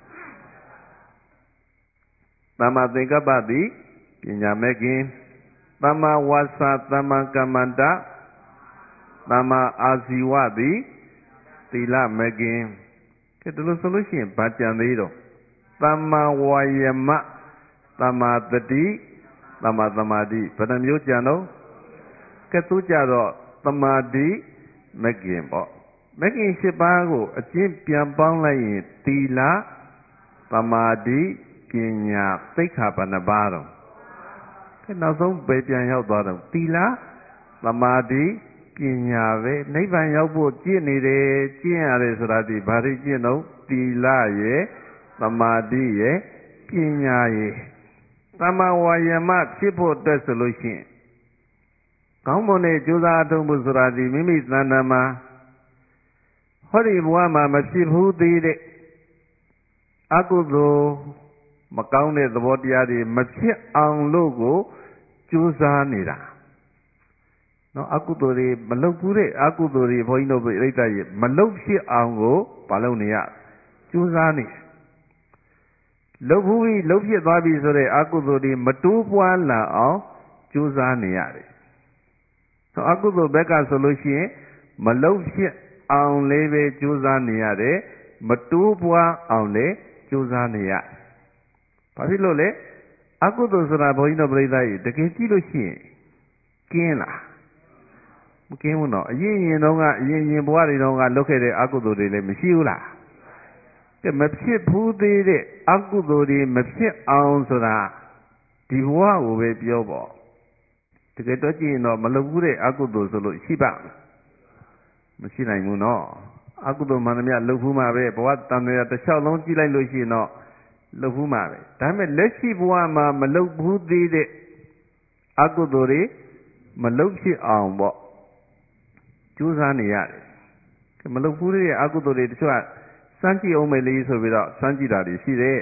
သမ္မာသင်္ကပ္ပသည်ပညာမဂ်ခင်သမ္မာဝါစာသမ္မာကမ္မန္တသမ္မာအာဇီဝသည်သီလမဂ်ခင်ကဲဒါလို့ဆိုလို့ရှိရင်ဗာကြံသေးတော့သမ္မာဝါယမသမ္မာတတိသမ္မာသမာဓိဘယ်နှမျိုးကြံတော့ကဲသူကြတော့သမာဓိမဂ်ခင်ပေါ့မဂ်ခင်၈ပါးကိုအကျင့်ပြန်ပေါင်းလိုက်ရင်သီလသမာဓိပညာသိက္ခာဘယ်နှပါးတော့ကဲနောက်ဆုံးပဲပြန်ရောက်သွားတော့သီလသမာဓိပညာပဲနိဗ္ဗာန်ရောက်ဖို့ကျင့်နေတယ်ကျင့်ရတယ်ဆိုတာဒီဘာတွေကျင့်တော့သီလရဲ့သမာဓိရဲ့ပညာရဲ့သမ္မာဝါယမဖြစ်ဖို့အတွက်ဆိုလို့ရှိရင်ကောင်းမွန်တဲ့ကြိုးစားအထောက်မှုဆိုတာဒီမိမိသဏ္ဍာန်မှာဟောဒီဘဝမှာမဖြစ်ဘူးသေးတဲ့အကုသိုလ်မကောင်းတဲ့သဘောတရားတွေမဖြစ်အောင်လို့ကိုကြိုးစားနေတာနော်အကုသိုလ်တွေမလုပ်ဘူးတဲ့အကုသိုလ်တွေဘုန်းကြီးတို့ပြိဋ္ဌာရဲ့မလုပ်ဖြစ်အောင်ကိုမလုပ်နေရကြိုးစားနေလုပ်ဘူးပြီလုပ်ဖြစ်သွားပြီဆိုတဲ့အကုသိုလ်တွေမတိုးပွားလာအောင်ကြိုးစားနေရတယ်ဆိုအကုသိုလ်ဘက်ကဆိုလို့ရှိရင်မလုပ်ဖြစ်အောင်လေးပဲကြိုးစားနေရတယ်မတိုးပွားအောင်လည်းကြိုးစားနေရဘာဖြစ်လို့လဲအကုသိုလ်ဆိုတာဘုန်းကြီးတို့ပြိဋ္ဌာကြီးတကယ်ကြည့်လို့ရှိရင်ကင်းလားမကင်းဘူးနော်အရင်ရင်တုန်းကအရင်ရင်ဘဝတွေတုန်းကလုပ်ခဲ့တဲ့အကုသိုလ်တွေလည်းမရှိဘူးလားကဲမဖြစ်ဘူးသေးတဲ့အကုသိုလ်တွေမဖြစ်အောင်ဆိုတာဒီဘဝကိုပဲပြောပေါ့တကယ်တော့ကြည့်ရင်တော့မလုပ်ဘူးတဲ့အကုသိုလ်ဆိုလို့ရှိပါမရှိနိုင်ဘူးနော်အကုသိုလ်မှန်သမျှလုပ်ဘူးမှာပဲဘဝတန်ត្រာတစ်လျှောက်လုံးကြည့်လိုက်လို့ရှိရင်တော့လုပ်ဘူးမှာပဲဒါပေမဲ့လက်ရှိဘဝမှာမလုပ်ဘူးသေးတဲ့အကုသိုလ်တွေမလုပ်ဖြစ်အောင်ပေါ့ကြိုးစားနေရတယ်မလုပ်ဘူးတဲ့အကုသိုလ်တွေတချို့ကစမ်းကြည့်အောင်မယ်လေးဆိုပြီးတော့စမ်းကြည့်တာတွေရှိတယ်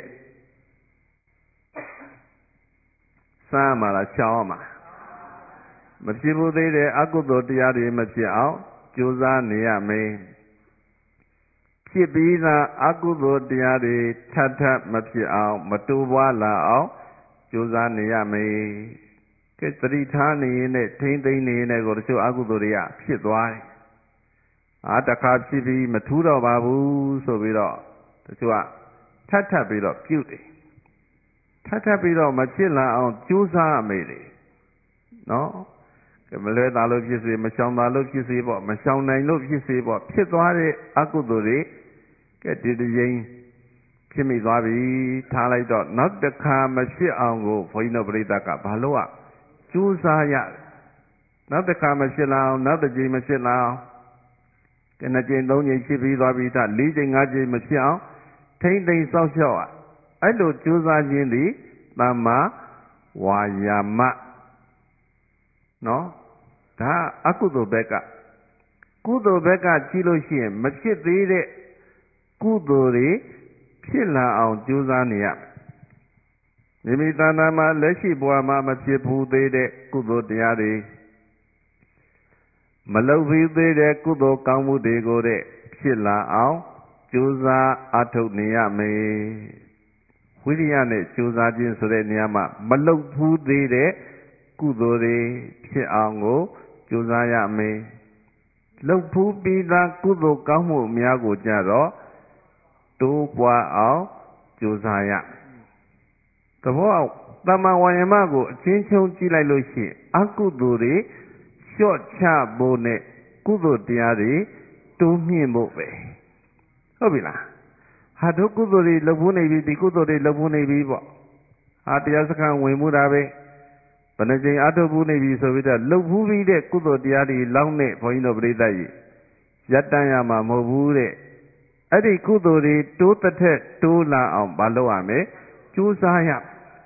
စမ်းမှာလားရှောင်မှာမဖြစ်ဘူးသေးတဲ့အကုသိုလ်တရားတွေမဖြစ်အောင်ကြိုးစားနေရမယ်ဖြစ်ပြီးသားအကုသိုလ်တရားတွေထပ်ထပ်မဖြစ်အောင်မတိုးပွားလာအောင်ကြိုးစားနေရမယ်ကဲသတိထားနေရင်နဲ့ထိမ့်သိမ့်နေရင်လည်းကိုတချို့အကုသိုလ်တွေကဖြစ်သွားတယ်အာတခါဖြစ်ပြီးမထူးတော့ပါဘူးဆိုပြီးတော့တချို့ကထပ်ထပ်ပြီးတော့ပြုတ်တယ်ထပ်ထပ်ပြီးတော့မဖြစ်လာအောင်ကြိုးစားရမယ်လေနော်မလွဲတာလို့ဖြစ်စေမရှောင်တာလို့ဖြစ်စေပေါ့မရှောင်နိုင်လို့ဖြစ်စေပေါ့ဖြစ်သွားတဲ့အကုသိုလ်တွေကဲဒီတစ်ချိန်ဖြစ်မိသွားပြီထားလိုက်တော့နောက်တစ်ခါမဖြစ်အောင်ကိုဘုန်းကြီးတို့ပြိဿကဘာလို့อ่ะကြိုးစားရတယ်နောက်တစ်ခါမဖြစ်လာအောင်နောက်တစ်ချိန်မဖြစ်လာအောင်ကဲနှစ်ချိန်သုံးချိန်ဖြစ်ပြီးသွားပြီဒါလေးချိန်ငါးချိန်မဖြစ်အောင်ထိမ့်သိမ့်စောင့်ရှောက်อ่ะအဲ့လိုကြိုးစားခြင်းသည်သမ္မာဝါယာမနော်ဒါအကုသိုလ်ဘက်ကကုသိုလ်ဘက်ကကြည့်လို့ရှိရင်မဖြစ်သေးတဲ့ကုသိုလ်တွေဖြစ်လာအောင်ကြိုးစားနေရမိမိတဏ္ဍာမှာလက်ရှိဘဝမှာမဖြစ်ဘူးသေးတဲ့ကုသိုလ်တရားတွေမလုပ်ပြီးသေးတဲ့ကုသိုလ်ကောင်းမှုတွေကိုတဲ့ဖြစ်လာအောင်ကြိုးစားအထုတ်နေရမယ်ဟဝိရိယနဲ့ကြိုးစားခြင်းဆိုတဲ့နေရာမှာမလုံဘူးသေးတဲ့ကုသိုလ်တွေဖြစ်အောင်ကိုကြိုးစားရမယ်လုံဘူးပြီးသားကုသိုလ်ကောင်းမှုများကိုကြတော့တိုးပွားအောင်ကြိုးစားရသဘောအောင်တမ္မာဝါယမကိုအချင်းချင်းကြည့်လိုက်လို့ရှိရင်အကုသိုလ်တွေလျှော့ချဖို့နဲ့ကုသိုလ်တရားတွေတိုးမြင့်ဖို့ပဲဟုတ်ပြီလားဟာတို့ကုသိုလ်တွေလုပ်ဖို့နေပြီဒီကုသိုလ်တွေလုပ်ဖို့နေပြီပေါ့ဟာတရားစခန်းဝင်မှုတာပဲဘယ်နှကြိမ်အထုတ်ဖို့နေပြီဆိုပြီးတော့လုပ်ဖို့ပြီးတဲ့ကုသိုလ်တရားတွေလောင်းနဲ့ဘုန်းကြီးတို့ပြိဿကြီးရပ်တန်းရမှာမဟုတ်ဘူးတဲ့အဲ့ဒီကုသိုလ်တွေတိုးတစ်ထက်တိုးလာအောင်မလုပ်ရမယ်ကြိုးစားရ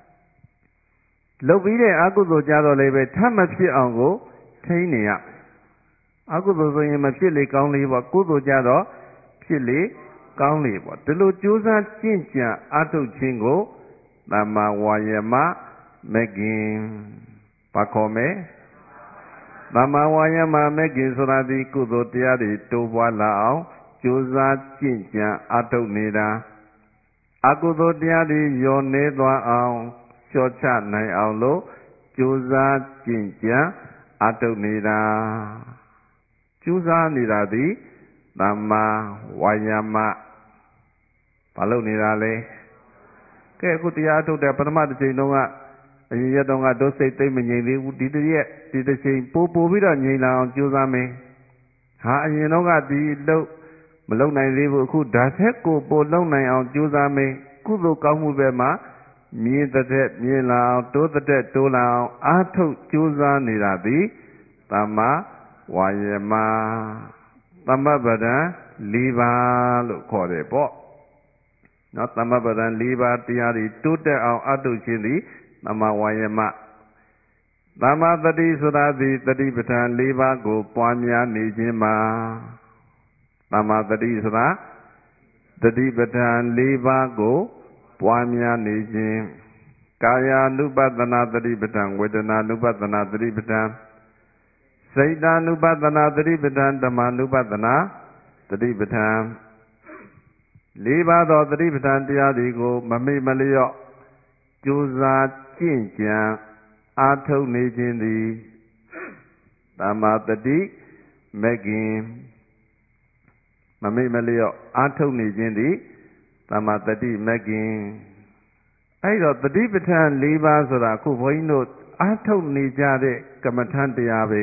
လုပ်ပြီးတဲ့အကုသိုလ်ကြတော့လည်းပဲထပ်မဖြစ်အောင်ကိုထိန်းနေရအကုသိုလ်ဆိုရင်မဖြစ်လေကောင်းလေပေါ့ကုသိုလ်ကြတော့ဖြစ်လေကောင်းလေပေါ့ဒီလိုကြိုးစားကျင့်ကြံအထုတ်ခြင်းကိုသမ္မာဝါယမမဂ္ဂင်ဘာခေါ်မဲသမ္မာဝါယမမဂ္ဂင်ဆိုတာဒီကုသိုလ်တရားတွေတိုးပွားလာအောင်ကြိုးစားကျင့်ကြံအထုတ်နေတာအကုသိုလ်တရားတွေညှော်နေသွားအောင်လျှော့ချနိုင်အောင်လို့ကြိုးစားကျင့်ကြံအထုတ်နေတာကြိုးစားနေတာဒီသမ္မာဝါယမဘာလို့နေတာလဲကဲအခုတရားအထုတ်တဲ့ပထမတစ်ချိန်တုန်းကအရင်ရက်တုန်းကဒုစိတ်သိမ့်မငြိမ်သေးဘူးဒီတစ်ရက်ဒီတစ်ချိန်ပို့ပို့ပြီးတော့ငြိမ်လာအောင်ကြိုးစားမယ်ဟာအရင်တော့ကဒီလုံမလုံနိုင်သေးဘူးအခုဓာတ်ဆက်ကိုပို့လုံနိုင်အောင်ကြိုးစားမယ်ကုသိုလ်ကောင်းမှုပဲမှာမြင်တဲ့မြင်လာအောင်တိုးတဲ့တိုးလာအောင်အားထုတ်ကြိုးစားနေတာသည်သမ္မာဝါယမသမ္မပဒံ၄ပါးလို့ခေါ်တယ်ပေါ့နော်သမ္မပဒံ၄ပါးတရားတွေတိုးတက်အောင်အားထုတ်ခြင်းသည်သမ္မာဝါယမသမ္မာတတိဆိုတာသည်တတိပဋ္ဌာန်၄ပါးကိုပွားများနေခြင်းမှာသမ္မာတတိဆိုတာတတိပဋ္ဌာန်၄ပါးကိုပွားများနေခြင်းကာယ ानु ပသနာတတိပဋ္ဌာန်ဝေဒနာ ानु ပသနာတတိပဋ္ဌာန်စိတ် ानु ပသနာတတိပဋ္ဌာန်ဓမ္မ ानु ပသနာတတိပဋ္ဌာန်လေးပါးသောတတိပဋ္ဌာန်တရားတွေကိုမမေ့မလျော့ကြိုးစားကျင့်ကြံအားထုတ်နေခြင်းသည်သမ္မာတတိမဂ္ဂင်မမေ့မလျော့အားထုတ်နေခြင်းသည်သမ္မာတတိမဂ္ဂင်အဲ့တော့တတိပဋ္ဌာန်၄ပါးဆိုတာအခုဘုန်းကြီးတို့အားထုတ်နေကြတဲ့ကမ္မထန်တရားပဲ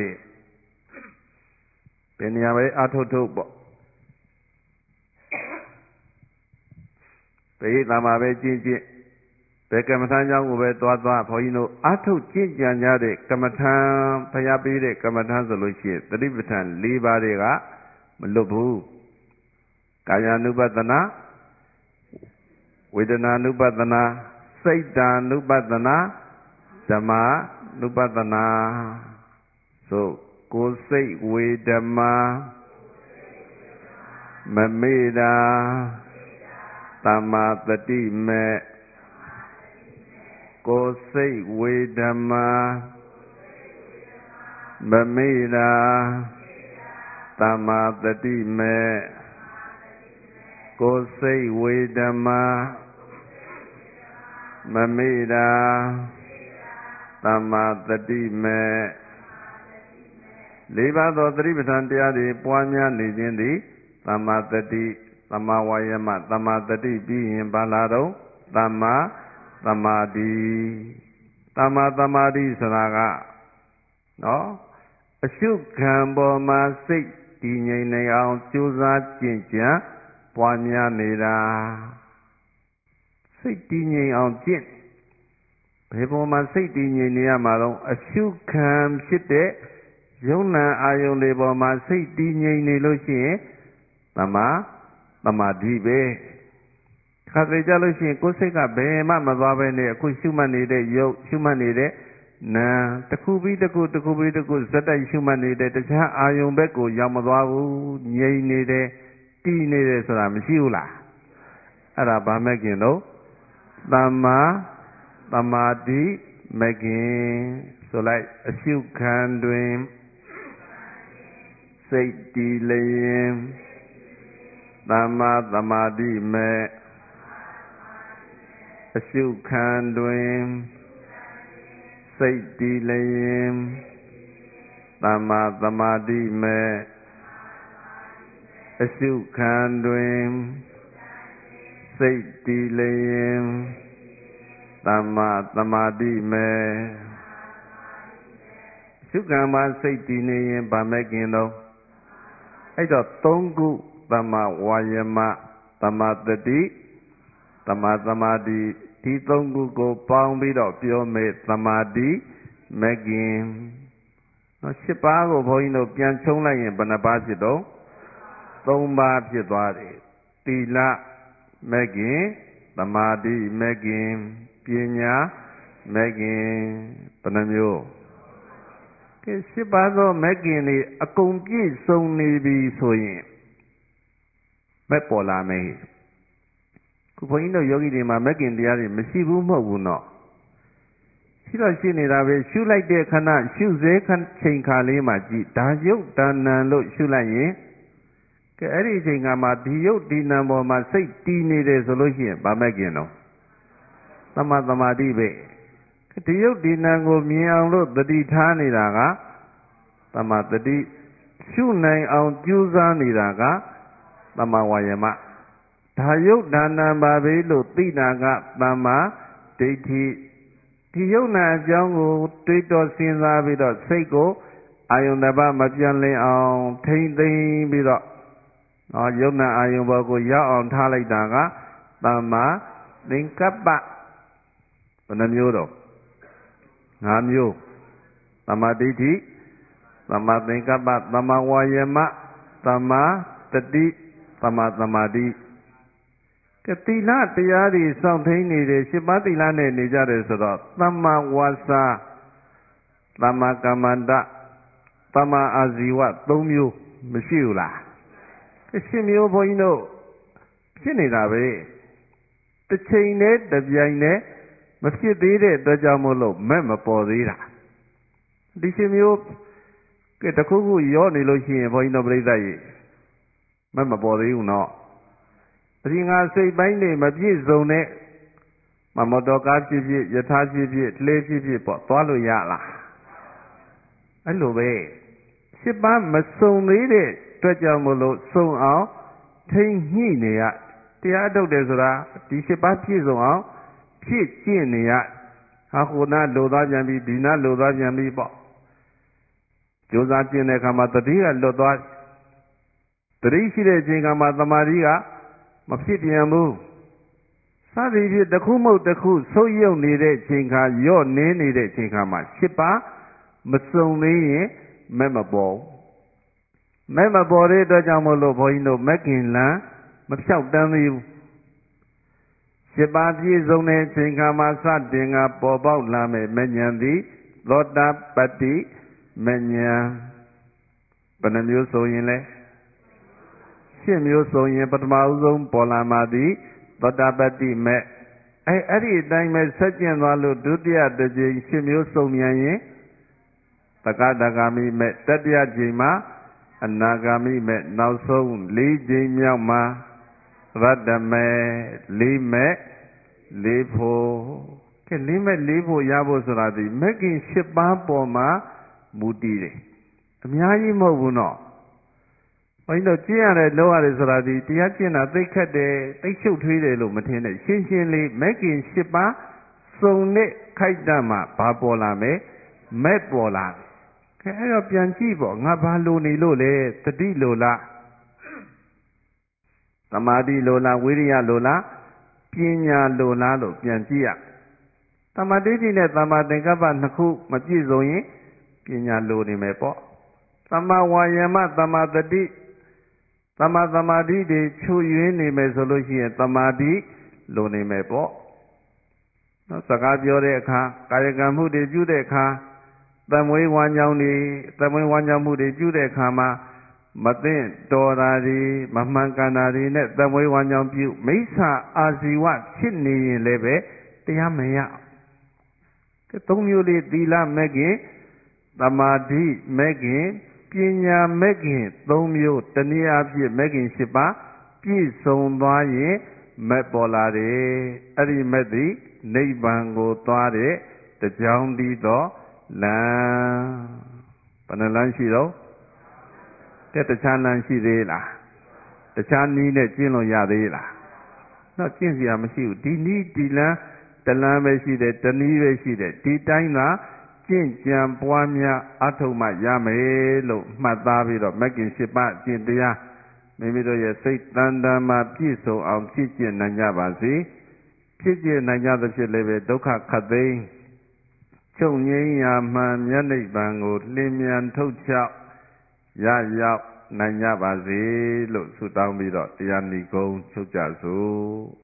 ဘယ်နေရာပဲအားထုတ်ထုတ်ပေါ့ဘယ်သာမှာပဲကျင့်ကျင့်ဘယ်ကမ္မထန်ကြောင့်ကိုပဲသွားသွားဘုန်းကြီးတို့အားထုတ်ကျင့်ကြံကြတဲ့ကမ္မထန်ဖျားပေးတဲ့ကမ္မထန်ဆိုလို့ရှိရင်တတိပဋ္ဌာန်၄ပါးတွေကမလွတ်ဘူးကာယ ानु ပသနာဝေဒနာ ानु ပသနာစိတ်တ ानु ပသနာဓမ္မ ानु ပသနာဆိုကိုယ်စိတ်ဝေဓမ္မာမမေ့တာသမ္မာတတိမေကိုယ်စိတ်ဝေဓမ္မာမမေ့တာသမ္မာတတိမေကိုယ်စိတ်ဝေဓမ္မာမမေ့တာသမ္မာတတိမေလေးပါးသောသတိပဋ္ဌာန်တရားတွေပွားများနေခြင်းသည်သမ္မာတတိသမ္မာဝါယမသမ္မာတတိပြီးရင်ဘာလာတော့သမ္မာသမာဓိသမ္မာသမာဓိဆိုတာကနော်အရှုခံပေါ်မှာစိတ်တည်ငြိမ်နေအောင်ကြိုးစားကျင့်ကြံပွားများနေတာစိတ်တည်ငြိမ်အောင်ကျင့်ဘယ်ပေါ်မှာစိတ်တည်ငြိမ်နေရမှာတော့အရှုခံဖြစ်တဲ့ယုံနာအာယုန်တွေပေါ်မှာစိတ်တည်ငြိမ်နေလို့ရှိရင်သမာသမာဓိပဲခါသေးကြလို့ရှိရင်ကိုယ်စိတ်ကဘယ်မှမသွားဘဲနဲ့အခုရှုမှတ်နေတဲ့ယုတ်ရှုမှတ်နေတဲ့နာတစ်ခုပြီးတစ်ခုတစ်ခုပြီးတစ်ခုဇက်တိုက်ရှုမှတ်နေတဲ့တခြားအာယုန်ဘက်ကိုရောက်မသွားဘူးငြိမ်နေတယ်တည်နေတယ်ဆိုတာမရှိဘူးလားအဲ့ဒါဘာမဲ့ခင်တော့သမ္မာသမာဓိမဲ့ခင်ဆိုလိုက်အရှုခံတွင်စိတ်တည်လျင်သမ္မာသမာဓိမဲ့အအရှုခံတွင်စိတ်တည်လျင်သမ္မာသမာဓိမဲ့အရှုခံတွင်စိတ်တည်လျင်သမ္မာသမာဓိမဲ့ရှုခံမှာစိတ်တည်နေရင်ဗာမဲ့ခင်တော့အဲ့တော့သုံးခုသမ္မာဝါယမသမ္မာတတိသမ္မာသမာဓိဒီသုံးခုကိုပေါင်းပြီးတော့ပြောမယ်သမာဓိမဲ့ခင်နော်ရှစ်ပါးကိုဘုန်းကြီးတို့ပြန်ချုံလိုက်ရင်ဘယ်နှပါးဖြစ်တော့သုံးပါးဖြစ်သွားတယ်သီလမဲ့ခင်သမာဓိမဲ့ခင်ပညာမဲ့ခင်ဘယ်နှမျိုးကဲရှစ်ပါးသောမဲ့ခင်တွေအကုန်ပြည့်စုံနေပြီဆိုရင်မဲ့ပေါ်လာမယ်ခုဘုန်းကြီးတို့ယောဂီတွေမှာမဲ့ခင်တရားတွေမရှိဘူးမဟုတ်ဘူးနော်ရှိတော့ရှိနေတာပဲရှုလိုက်တဲ့ခဏရှုစေချိန်ခါလေးမှာကြည်ဒါယုတ်ဒါနံလို့ရှုလိုက်ရင်ကဲအဲ့ဒီအချိန်ကမှဒီယုတ်ဒီနံပေါ်မှာစိတ်တည်နေတယ်ဆိုလို့ရှိရင်ဗာမဲ့ခင်တော့သမ္မာသမာဓိပဲဒီယုတ်ဒီနံကိုမြင်အောင်လို့တတိထားနေတာကသမ္မာတတိရှုနိုင်အောင်ကြိုးစားနေတာကသမ္မာဝါယမဒါယုတ်ဒါနံပါပဲလို့သိတာကသမ္မာဒိဋ္ဌိဒီယုတ်နာအကြောင်းကိုတွေးတော်စဉ်းစားပြီးတော့စိတ်ကိုအာယုန်တစ်ပါးမပြောင်းလဲအောင်ထိမ့်သိမ်းပြီးတော့ဟောယုတ်နာအာယုန်ဘောကိုရောက်အောင်ထားလိုက်တာကသမ္မာသင်္ကပ္ပဘယ်နှမျိုးတော့ငါးမျိုးသမ္မာဒိဋ္ဌိသမ္မာသင်္ကပ္ပသမ္မာဝါယမသမ္မာတတိသမ္မာသမာဓိကတိလတရားတွေစောင့်ထိန်နေတဲ့ရှစ်ပါးတိလနဲ့နေကြတယ်ဆိုတော့သမ္မာဝါစာသမ္မာကမ္မန္တသမ္မာအာဇီဝသုံးမျိုးမရှိဘူးလားရှစ်မျိုးဘုန်းကြီးတို့ဖြစ်နေတာပဲတစ်ချိန်နဲ့တစ်ပြိုင်နဲ့မဖြစ်သေးတဲ့အတွက်ကြောင့်မို့လို့မဲ့မပေါ်သေးတာဒီရှစ်မျိုးကတခုခုရောနေလို့ရှိရင်ဘုန်းကြီးတို့ပြိဿကြီးမဲ့မပေါ်သေးဘူးနော်အရင်ကစိတ်ပိုင်းတွေမပြည့်စုံတဲ့မမော်တော်ကားဖြစ်ဖြစ်ယထာဖြစ်ဖြစ်လှေဖြစ်ဖြစ်ပေါ့သွားလို့ရလားအဲ့လိုပဲရှစ်ပါးမစုံသေးတဲ့အတွက်ကြောင့်မို့လို့စုံအောင်ထိမ့်ညှိနေရတရားထုတ်တယ်ဆိုတာဒီရှစ်ပါးပြည့်စုံအောင်ဖြည့်ကျင့်နေရဟာခုနလိုသွားပြန်ပြီဒီနာလိုသွားပြန်ပြီပေါ့ကြိုးစားကျင့်တဲ့အခါမှာတတိကလွတ်သွားတတိရှိတဲ့အချိန်ကမှသမာဓိကမဖြစ်ပြန်ဘူးစသည်ဖြင့်တစ်ခုမဟုတ်တစ်ခုဆုပ်ယုပ်နေတဲ့အချိန်ခါရော့နင်းနေတဲ့အချိန်ခါမှာရှစ်ပါးမစုံသေးရင်မဲ့မပေါ်မဲ့မပေါ်တဲ့အတွက်ကြောင့်မို့လို့ဘုန်းကြီးတို့မက်ကင်လန်းမဖြောက်တန်းသေးဘူးရှစ်ပါးပြည့်စုံတဲ့အချိန်ခါမှာစတင်ကပေါ်ပေါက်လာမယ်မဉ္ဇဉ်သည်သောတာပတ္တိမဉ္ဇဉ်ဘယ်နှမျိုးဆိုရင်လဲရှစ်မျိုးဆိုရင်ပထမဦးဆုံးပေါ်လာမှသည်သောတာပတ္တိမဲ့အဲအဲ့ဒီအတိုင်းပဲဆက်ကျင့်သွားလို့ဒုတိယတစ်ကြိမ်ရှစ်မျိုးစုံမြန်ရင်တက္ကတဂါမိမဲ့တတိယကြိမ်မှာအနာဂါမိမဲ့နောက်ဆုံးလေးကြိမ်မြောက်မှာရတ္တမဲ့လေးမဲ့လေးဖို့ကဲလေးမဲ့လေးဖို့ရဖို့ဆိုတာဒီမဂ်ကင်ရှစ်ပါးပေါ်မှာမူတည်တယ်အများကြီးမဟုတ်ဘူးနော်ဘုန်းကြီးတို့ကျင့်ရတယ်လုပ်ရတယ်ဆိုတာဒီတရားကျင့်တာသိခက်တယ်သိရှုပ်ထွေးတယ်လို့မထင်နဲ့ရှင်းရှင်းလေးမဂ်ကင်ရှစ်ပါးစုံတဲ့ခိုက်တမှာဘာပေါ်လာမယ်မဲ့ပေါ်လာခဲအဲ့တော့ပြန်ကြည့်ပေါ့ငါဘာလိုနေလို့လဲတတိလိုလားသမာဓိလိုလားဝိရိယလိုလားပညာလိုလားလို့ပြန်ကြည့်ရသမာဓိနဲ့သမာသင်္ကပ္ပနှစ်ခုမပြည့်စုံရင်ပညာလိုနေမယ်ပေါ့သမာဝါယမသမာတတိသမာသမာဓိတွေချွတ်ယွင်းနေမယ်ဆိုလို့ရှိရင်သမာဓိလိုနေမယ်ပေါ့နော်စကားပြောတဲ့အခါကာယကံမှုတွေပြုတဲ့အခါသမွေးဝမ်းကြောင်းတွေသမွေးဝမ်းကြောင်းမှုတွေပြုတဲ့အခါမှာမသိတော်တာတွေမမှန်ကန်တာတွေနဲ့သမွေးဝမ်းကြောင်းပြုမိစ္ဆာအာဇီဝဖြစ်နေရင်လည်းပဲတရားမရကဲသုံးမျိုးလေးသီလမဲ့ခင်သမာဓိမဲ့ခင်ပညာမဲ့ခင်သုံးမျိုးတနည်းအားဖြင့်မဲ့ခင်၈ပါးပြည့်စုံသွားရင်မက်ပေါ်လာတယ်အဲ့ဒီမက်သည်နိဗ္ဗာန်ကိုသွားတဲ့တကြောင်တည်းသောလမ်းဘယ်နှလမ်းရှိတော့တဲ့တခြားလမ်းရှိသေးလားတခြားနည်းနဲ့ကျင့်လို့ရသေးလားတော့ကျင့်စရာမရှိဘူးဒီနည်းဒီလမ်းတလမ်းပဲရှိတယ်တနည်းပဲရှိတယ်ဒီတိုင်းသာကျင့်ကြံပွားများအထုံမှရမယ်လို့မှတ်သားပြီးတော့မဂ္ဂင်၈ပါးကျင့်တရားမိမိတို့ရဲ့စိတ်တန်တမ်းမှာပြည့်စုံအောင်ဖြစ်ကျင့်နိုင်ကြပါစေဖြစ်ကျင့်နိုင်ကြသဖြင့်လည်းပဲဒုက္ခခတ်သိမ်းချုပ်ငြိမ်းရာမှန်မြတ်နိဗ္ဗာန်ကိုလင်းမြန်ထုတ်ချောက်ရရောက်နိုင်ကြပါစေလို့ဆုတောင်းပြီးတော့တရားနိဂုံးချုပ်ကြစို့